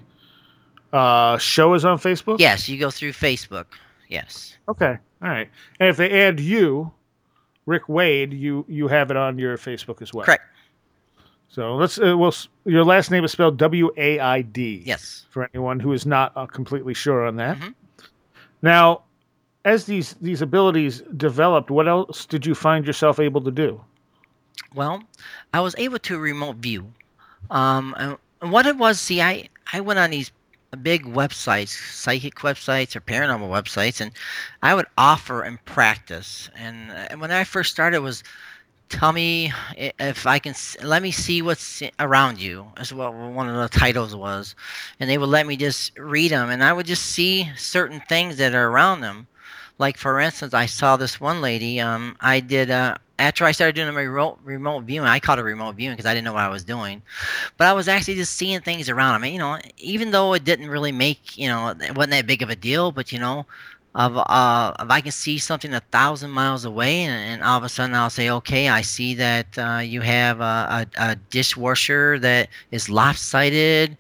show is on Facebook. Yes, you go through Facebook. Yes. Okay, all right. And if they add you, Rick Wade, you have it on your Facebook as well. Correct. So let's. Your last name is spelled W-A-I-D. Yes. For anyone who is not completely sure on that. Mm-hmm. Now, as these abilities developed, what else did you find yourself able to do? Well, I was able to remote view. And what it was, see, I went on these big websites, psychic websites or paranormal websites, and I would offer and practice. And when I first started, it was tell me if I can let me see what's around you, is what one of the titles was, and they would let me just read them, and I would just see certain things that are around them. Like for instance, I saw this one lady. I did after I started doing a remote viewing. I called it remote viewing because I didn't know what I was doing, but I was actually just seeing things around me. Even though it didn't really make it wasn't that big of a deal, but if I can see something 1,000 miles away, and all of a sudden I'll say, okay, I see that you have a dishwasher that is lopsided.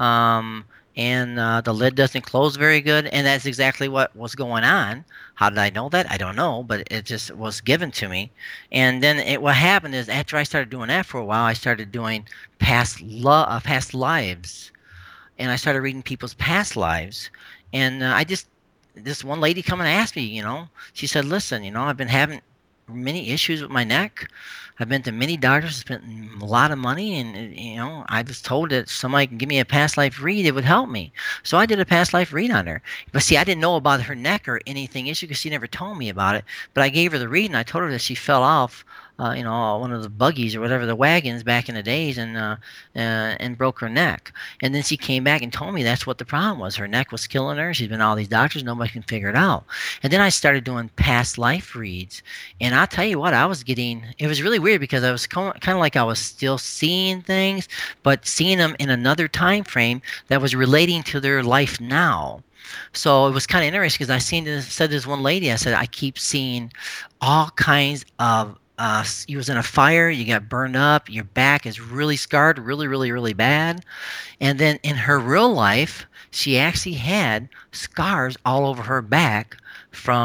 And the lid doesn't close very good, and that's exactly what was going on. How did I know that? I don't know, but it just was given to me. And then what happened is after I started doing that for a while, I started doing past lives, and I started reading people's past lives. And this one lady come and asked me, she said, listen, I've been having many issues with my neck. I've been to many doctors, spent a lot of money, and I was told that if somebody can give me a past life read, it would help me. So I did a past life read on her. But see, I didn't know about her neck or anything issue because she never told me about it. But I gave her the read, and I told her that she fell off, one of the buggies or whatever, the wagons back in the days, and broke her neck. And then she came back and told me that's what the problem was. Her neck was killing her. She's been to all these doctors, nobody can figure it out. And then I started doing past life reads, and I'll tell you what, it was really weird because I was kind of like I was still seeing things, but seeing them in another time frame that was relating to their life now. So it was kind of interesting because said this one lady, I said, I keep seeing all kinds of you was in a fire, you got burned up, your back is really scarred, really, really, really bad. And then in her real life, she actually had scars all over her back from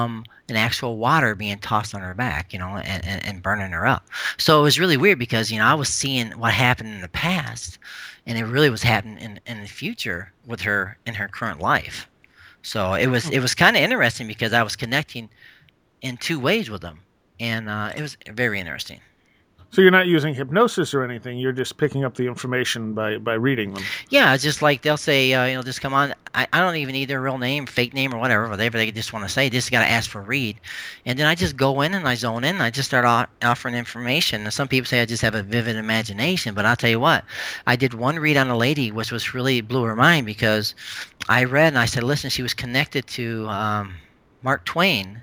an actual water being tossed on her back, and burning her up. So it was really weird because, I was seeing what happened in the past, and it really was happening in the future with her in her current life. So it was kind of interesting because I was connecting in two ways with them, and it was very interesting. So you're not using hypnosis or anything. You're just picking up the information by reading them. Yeah, it's just like they'll say, just come on. I don't even need their real name, fake name, or whatever they just want to say. They just got to ask for read. And then I just go in and I zone in and I just start offering information. And some people say I just have a vivid imagination, but I'll tell you what, I did one read on a lady, which was really blew her mind because I read and I said, listen, she was connected to Mark Twain.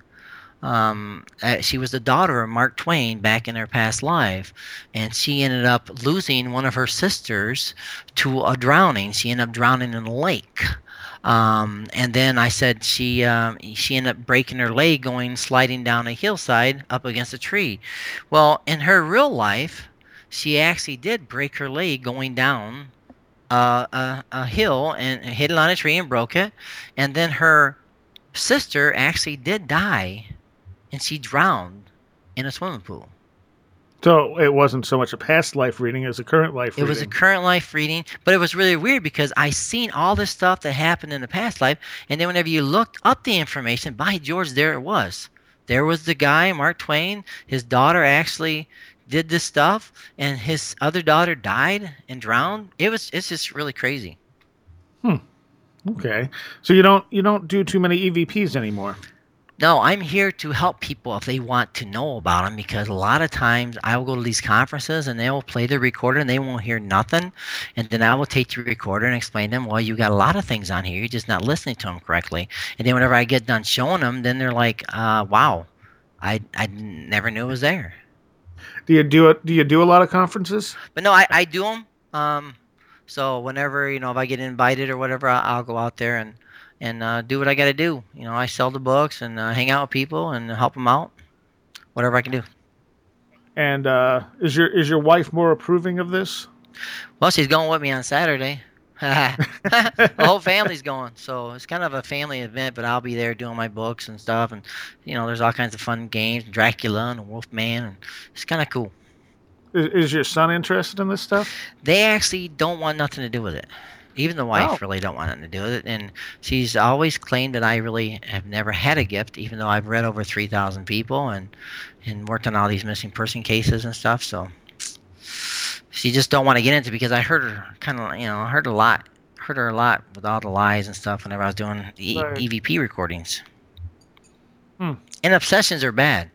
She was the daughter of Mark Twain back in her past life, and she ended up losing one of her sisters to a drowning. She ended up drowning in a lake. And then I said she ended up breaking her leg going sliding down a hillside up against a tree. Well, in her real life, she actually did break her leg going down a hill and hit it on a tree and broke it. And then her sister actually did die and she drowned in a swimming pool. So it wasn't so much a past life reading as a current life It reading. was a current life reading, but it was really weird because I seen all this stuff that happened in the past life, and then whenever you looked up the information, by George, there it was. There was the guy, Mark Twain. His daughter actually did this stuff, and his other daughter died and drowned. It's just really crazy. Okay. So you don't do too many EVPs anymore. No, I'm here to help people if they want to know about them because a lot of times I will go to these conferences and they will play the recorder and they won't hear nothing. And then I will take the recorder and explain to them, well, you got a lot of things on here. You're just not listening to them correctly. And then whenever I get done showing them, then they're like, wow, I never knew it was there. Do you do a lot of conferences? But no, I do them. So whenever, if I get invited or whatever, I'll go out there and do what I got to do. I sell the books and hang out with people and help them out, whatever I can do. And is your wife more approving of this? Well, she's going with me on Saturday. The whole family's going, so it's kind of a family event. But I'll be there doing my books and stuff, and there's all kinds of fun games, Dracula and Wolfman, and it's kind of cool. Is your son interested in this stuff? They actually don't want nothing to do with it. Even the wife really don't want nothing to do with it, and she's always claimed that I really have never had a gift, even though I've read over 3,000 people and worked on all these missing person cases and stuff. So she just don't want to get into it because I heard her heard her a lot with all the lies and stuff whenever I was doing the Right. EVP recordings. Hmm. And obsessions are bad.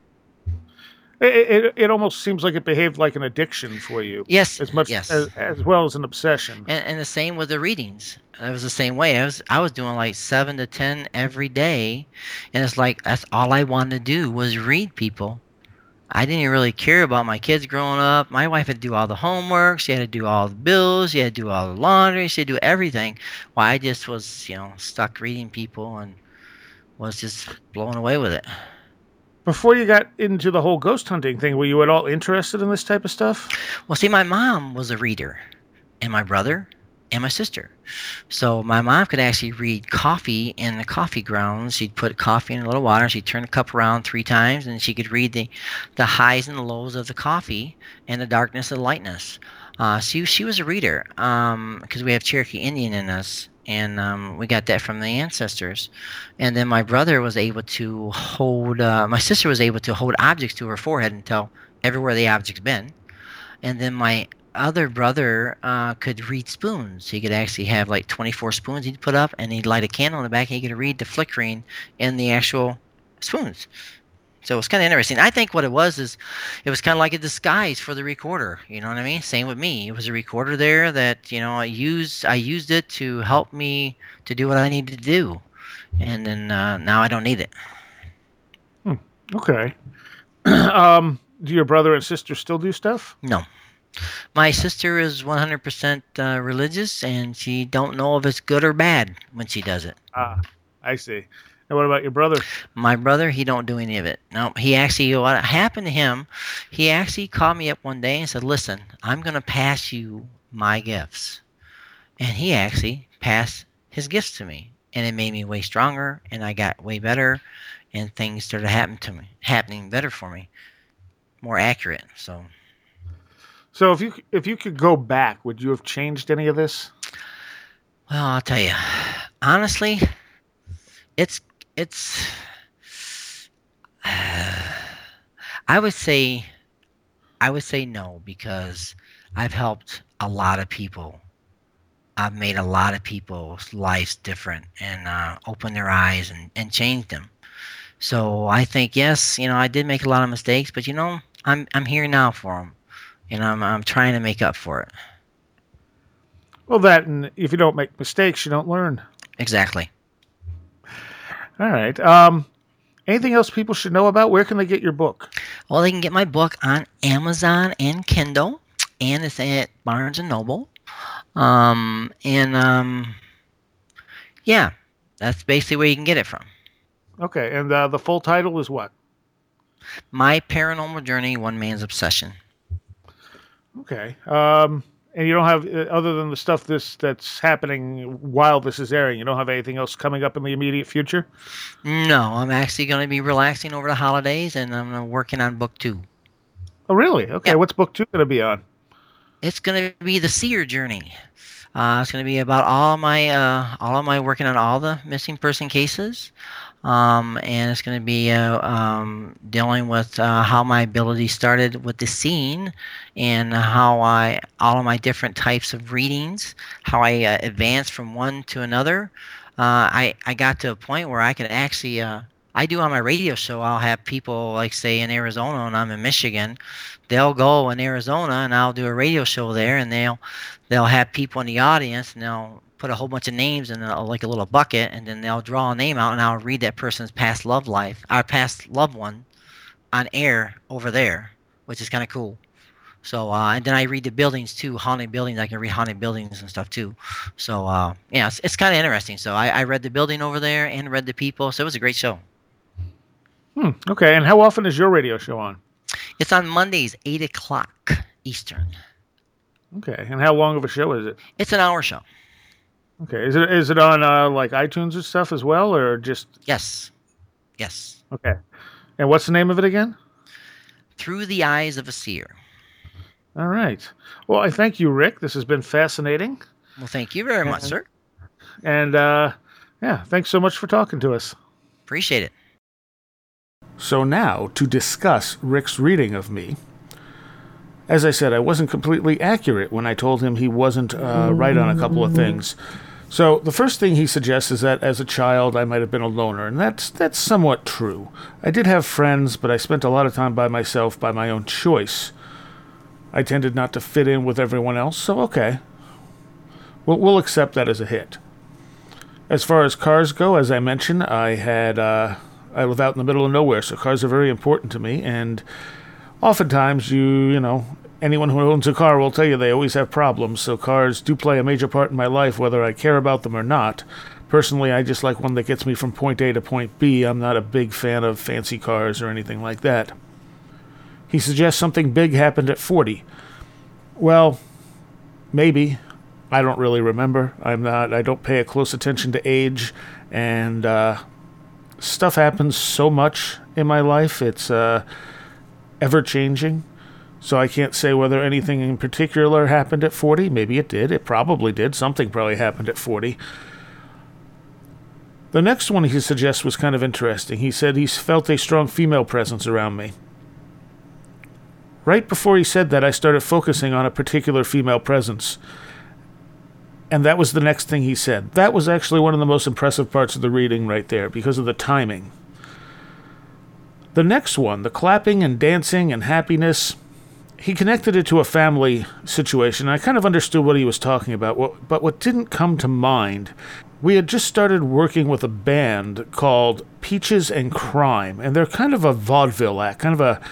It almost seems like it behaved like an addiction for you, Yes, as much yes. as well as an obsession. And the same with the readings. It was the same way. I was doing like 7 to 10 every day, and it's like that's all I wanted to do was read people. I didn't even really care about my kids growing up. My wife had to do all the homework. She had to do all the bills. She had to do all the laundry. She had to do everything. While I just was, stuck reading people and was just blown away with it. Before you got into the whole ghost hunting thing, were you at all interested in this type of stuff? Well, see, my mom was a reader, and my brother, and my sister. So my mom could actually read coffee in the coffee grounds. She'd put coffee in a little water. She'd turn the cup around 3 times, and she could read the highs and the lows of the coffee and the darkness and the lightness. She was a reader because we have Cherokee Indian in us, and we got that from the ancestors. And then my brother was able to hold. My sister was able to hold objects to her forehead and tell everywhere the object's been. And then my other brother could read spoons. He could actually have like 24 spoons he'd put up, and he'd light a candle in the back, and he could read the flickering in the actual spoons. So it's kind of interesting. I think what it was is it was kind of like a disguise for the recorder. You know what I mean? Same with me. It was a recorder there that I used it to help me to do what I needed to do, and then now I don't need it. Okay. Do your brother and sister still do stuff? No. My sister is 100% religious, and she don't know if it's good or bad when she does it. Ah, I see. And what about your brother? My brother, he don't do any of it. No, he actually, what happened to him, he actually called me up one day and said, listen, I'm going to pass you my gifts. And he actually passed his gifts to me. And it made me way stronger, and I got way better. and things started happening better for me, more accurate. So, So if you could go back, would you have changed any of this? well, I'll tell you, honestly, it's it's. I would say no, because I've helped a lot of people. I've made a lot of people's lives different and opened their eyes and changed them. So I think yes, I did make a lot of mistakes, but I'm here now for them, and I'm trying to make up for it. Well, that and if you don't make mistakes, you don't learn. Exactly. All right. Anything else people should know about? Where can they get your book? Well, they can get my book on Amazon and Kindle, and it's at Barnes and Noble. And yeah, that's basically where you can get it from. Okay, and the full title is what? My Paranormal Journey: One Man's Obsession. Okay. And you don't have, other than the stuff that's happening while this is airing, you don't have anything else coming up in the immediate future? No, I'm actually going to be relaxing over the holidays, and I'm working on book 2. Oh, really? Okay. Yeah. What's book 2 going to be on? It's going to be the Seer Journey. It's going to be about all of my working on all the missing person cases, and it's going to be dealing with how my ability started with the scene, and how all of my different types of readings, how I advanced from one to another. I got to a point where I could actually. I do on my radio show. I'll have people, like, say, in Arizona, and I'm in Michigan. They'll go in Arizona, and I'll do a radio show there, and they'll have people in the audience, and they'll put a whole bunch of names in like a little bucket, and then they'll draw a name out, and I'll read that person's past past loved one on air over there, which is kind of cool. So and then I read the buildings too, haunted buildings. I can read haunted buildings and stuff too. So yeah, it's kind of interesting. So I read the building over there and read the people. So it was a great show. Okay, and how often is your radio show on? It's on Mondays, 8 o'clock Eastern. Okay, and how long of a show is it? It's an hour show. Okay, is it on like iTunes and stuff as well, or just? Yes. Okay, and what's the name of it again? Through the Eyes of a Seer. All right. Well, I thank you, Rick. This has been fascinating. Well, thank you very much, sir. And yeah, thanks so much for talking to us. Appreciate it. So now, to discuss Rick's reading of me. As I said, I wasn't completely accurate when I told him he wasn't right on a couple of things. So the first thing he suggests is that as a child I might have been a loner, and that's somewhat true. I did have friends, but I spent a lot of time by myself by my own choice. I tended not to fit in with everyone else, so okay. We'll accept that as a hit. As far as cars go, as I mentioned, I live out in the middle of nowhere, so cars are very important to me, and oftentimes anyone who owns a car will tell you they always have problems, so cars do play a major part in my life, whether I care about them or not. Personally, I just like one that gets me from point A to point B. I'm not a big fan of fancy cars or anything like that. He suggests something big happened at 40. Well, maybe. I don't really remember. I don't pay a close attention to age, and stuff happens so much in my life. It's ever-changing. So I can't say whether anything in particular happened at 40. Maybe it did. It probably did. Something probably happened at 40. The next one he suggests was kind of interesting. He said he's felt a strong female presence around me. Right before he said that, I started focusing on a particular female presence. And that was the next thing he said. That was actually one of the most impressive parts of the reading right there, because of the timing. The next one, the clapping and dancing and happiness, he connected it to a family situation. I kind of understood what he was talking about, but what didn't come to mind, we had just started working with a band called Peaches and Crime, and they're kind of a vaudeville act, kind of a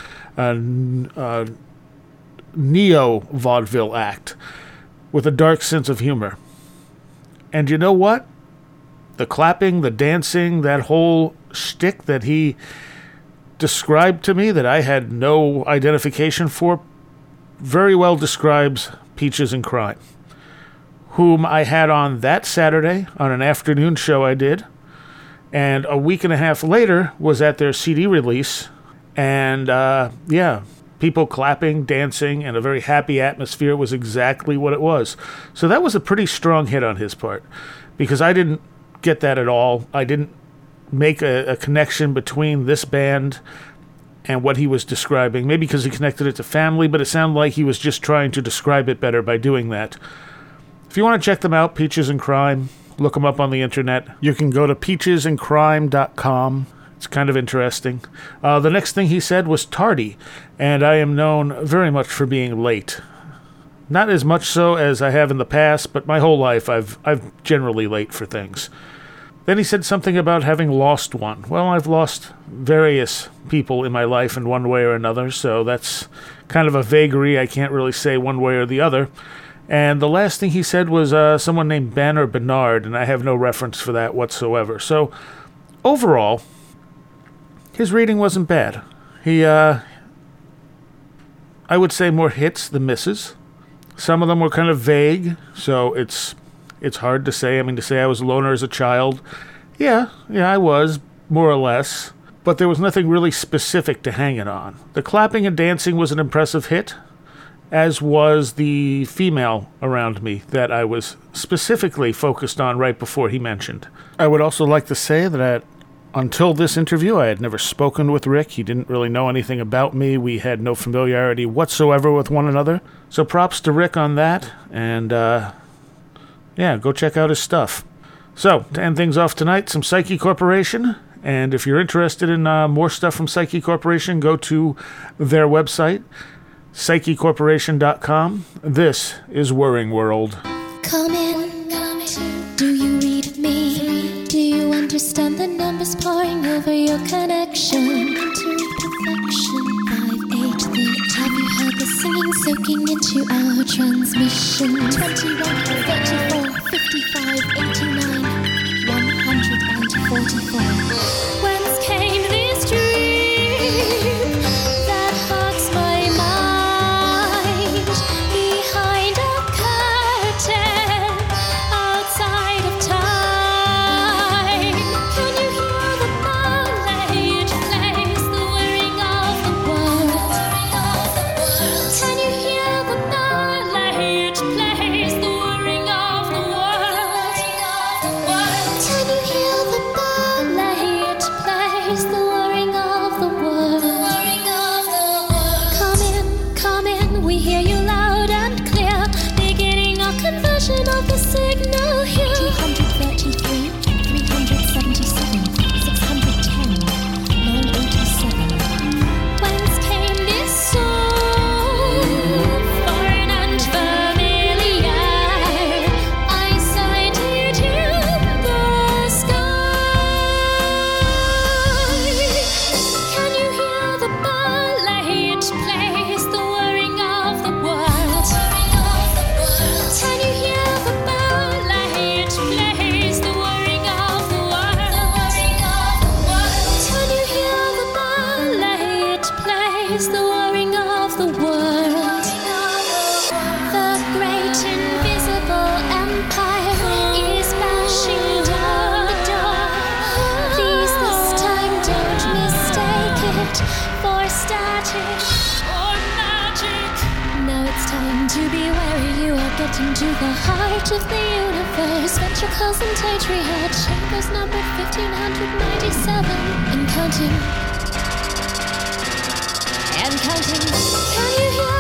neo-vaudeville act with a dark sense of humor. And you know what? The clapping, the dancing, that whole shtick that he described to me that I had no identification for very well describes Peaches and Crime, whom I had on that Saturday on an afternoon show I did. And a week and a half later was at their CD release. And people clapping, dancing, and a very happy atmosphere was exactly what it was. So that was a pretty strong hit on his part, because I didn't get that at all. I didn't make a connection between this band and what he was describing. Maybe because he connected it to family, but it sounded like he was just trying to describe it better by doing that. If you want to check them out, Peaches and Crime, look them up on the internet. You can go to peachesandcrime.com. It's kind of interesting. The next thing he said was tardy, and I am known very much for being late. Not as much so as I have in the past, but my whole life I've generally late for things. Then he said something about having lost one. Well, I've lost various people in my life in one way or another, so that's kind of a vagary. I can't really say one way or the other. And the last thing he said was someone named Ben or Bernard, and I have no reference for that whatsoever. So, overall, his reading wasn't bad. He, I would say more hits than misses. Some of them were kind of vague, so it's hard to say. I mean, to say I was a loner as a child, yeah, I was, more or less. But there was nothing really specific to hang it on. The clapping and dancing was an impressive hit, as was the female around me that I was specifically focused on right before he mentioned. I would also like to say that until this interview, I had never spoken with Rick. He didn't really know anything about me. We had no familiarity whatsoever with one another. So props to Rick on that. And, go check out his stuff. So, to end things off tonight, some Psyche Corporation. And if you're interested in more stuff from Psyche Corporation, go to their website, psychecorporation.com. This is Whirring World. Come in. Do you read me? Do you understand the numbers pouring over your connection? To perfection. 583. Have you heard the singing soaking into our transmission? 21, 34, 55, 89, 144. Whence came this dream that hugs my mind behind a curtain outside of time? Can you hear the ballet it plays, the whirring of the world? Can you hear the ballet it plays, the whirring of the world? Can you hear the ballet it plays, the whirring of the world? Come in, we hear you loud and clear, beginning our conversion of the signal here. 233, 377, 610, 987. Whence came this song, foreign and familiar? I sighted in the sky. Can you hear the ballet it plays, the whirring of the world? Can you hear the ballet it plays, the whirring of the world? Can you hear the ballet it plays, the whirring of the world? The great invisible empire is bashing down the door. Please this time don't mistake it for static or magic. Now it's time to be wary. You are getting to the heart of the universe. Ventricles and atrial chambers number 1597 and counting. Can you hear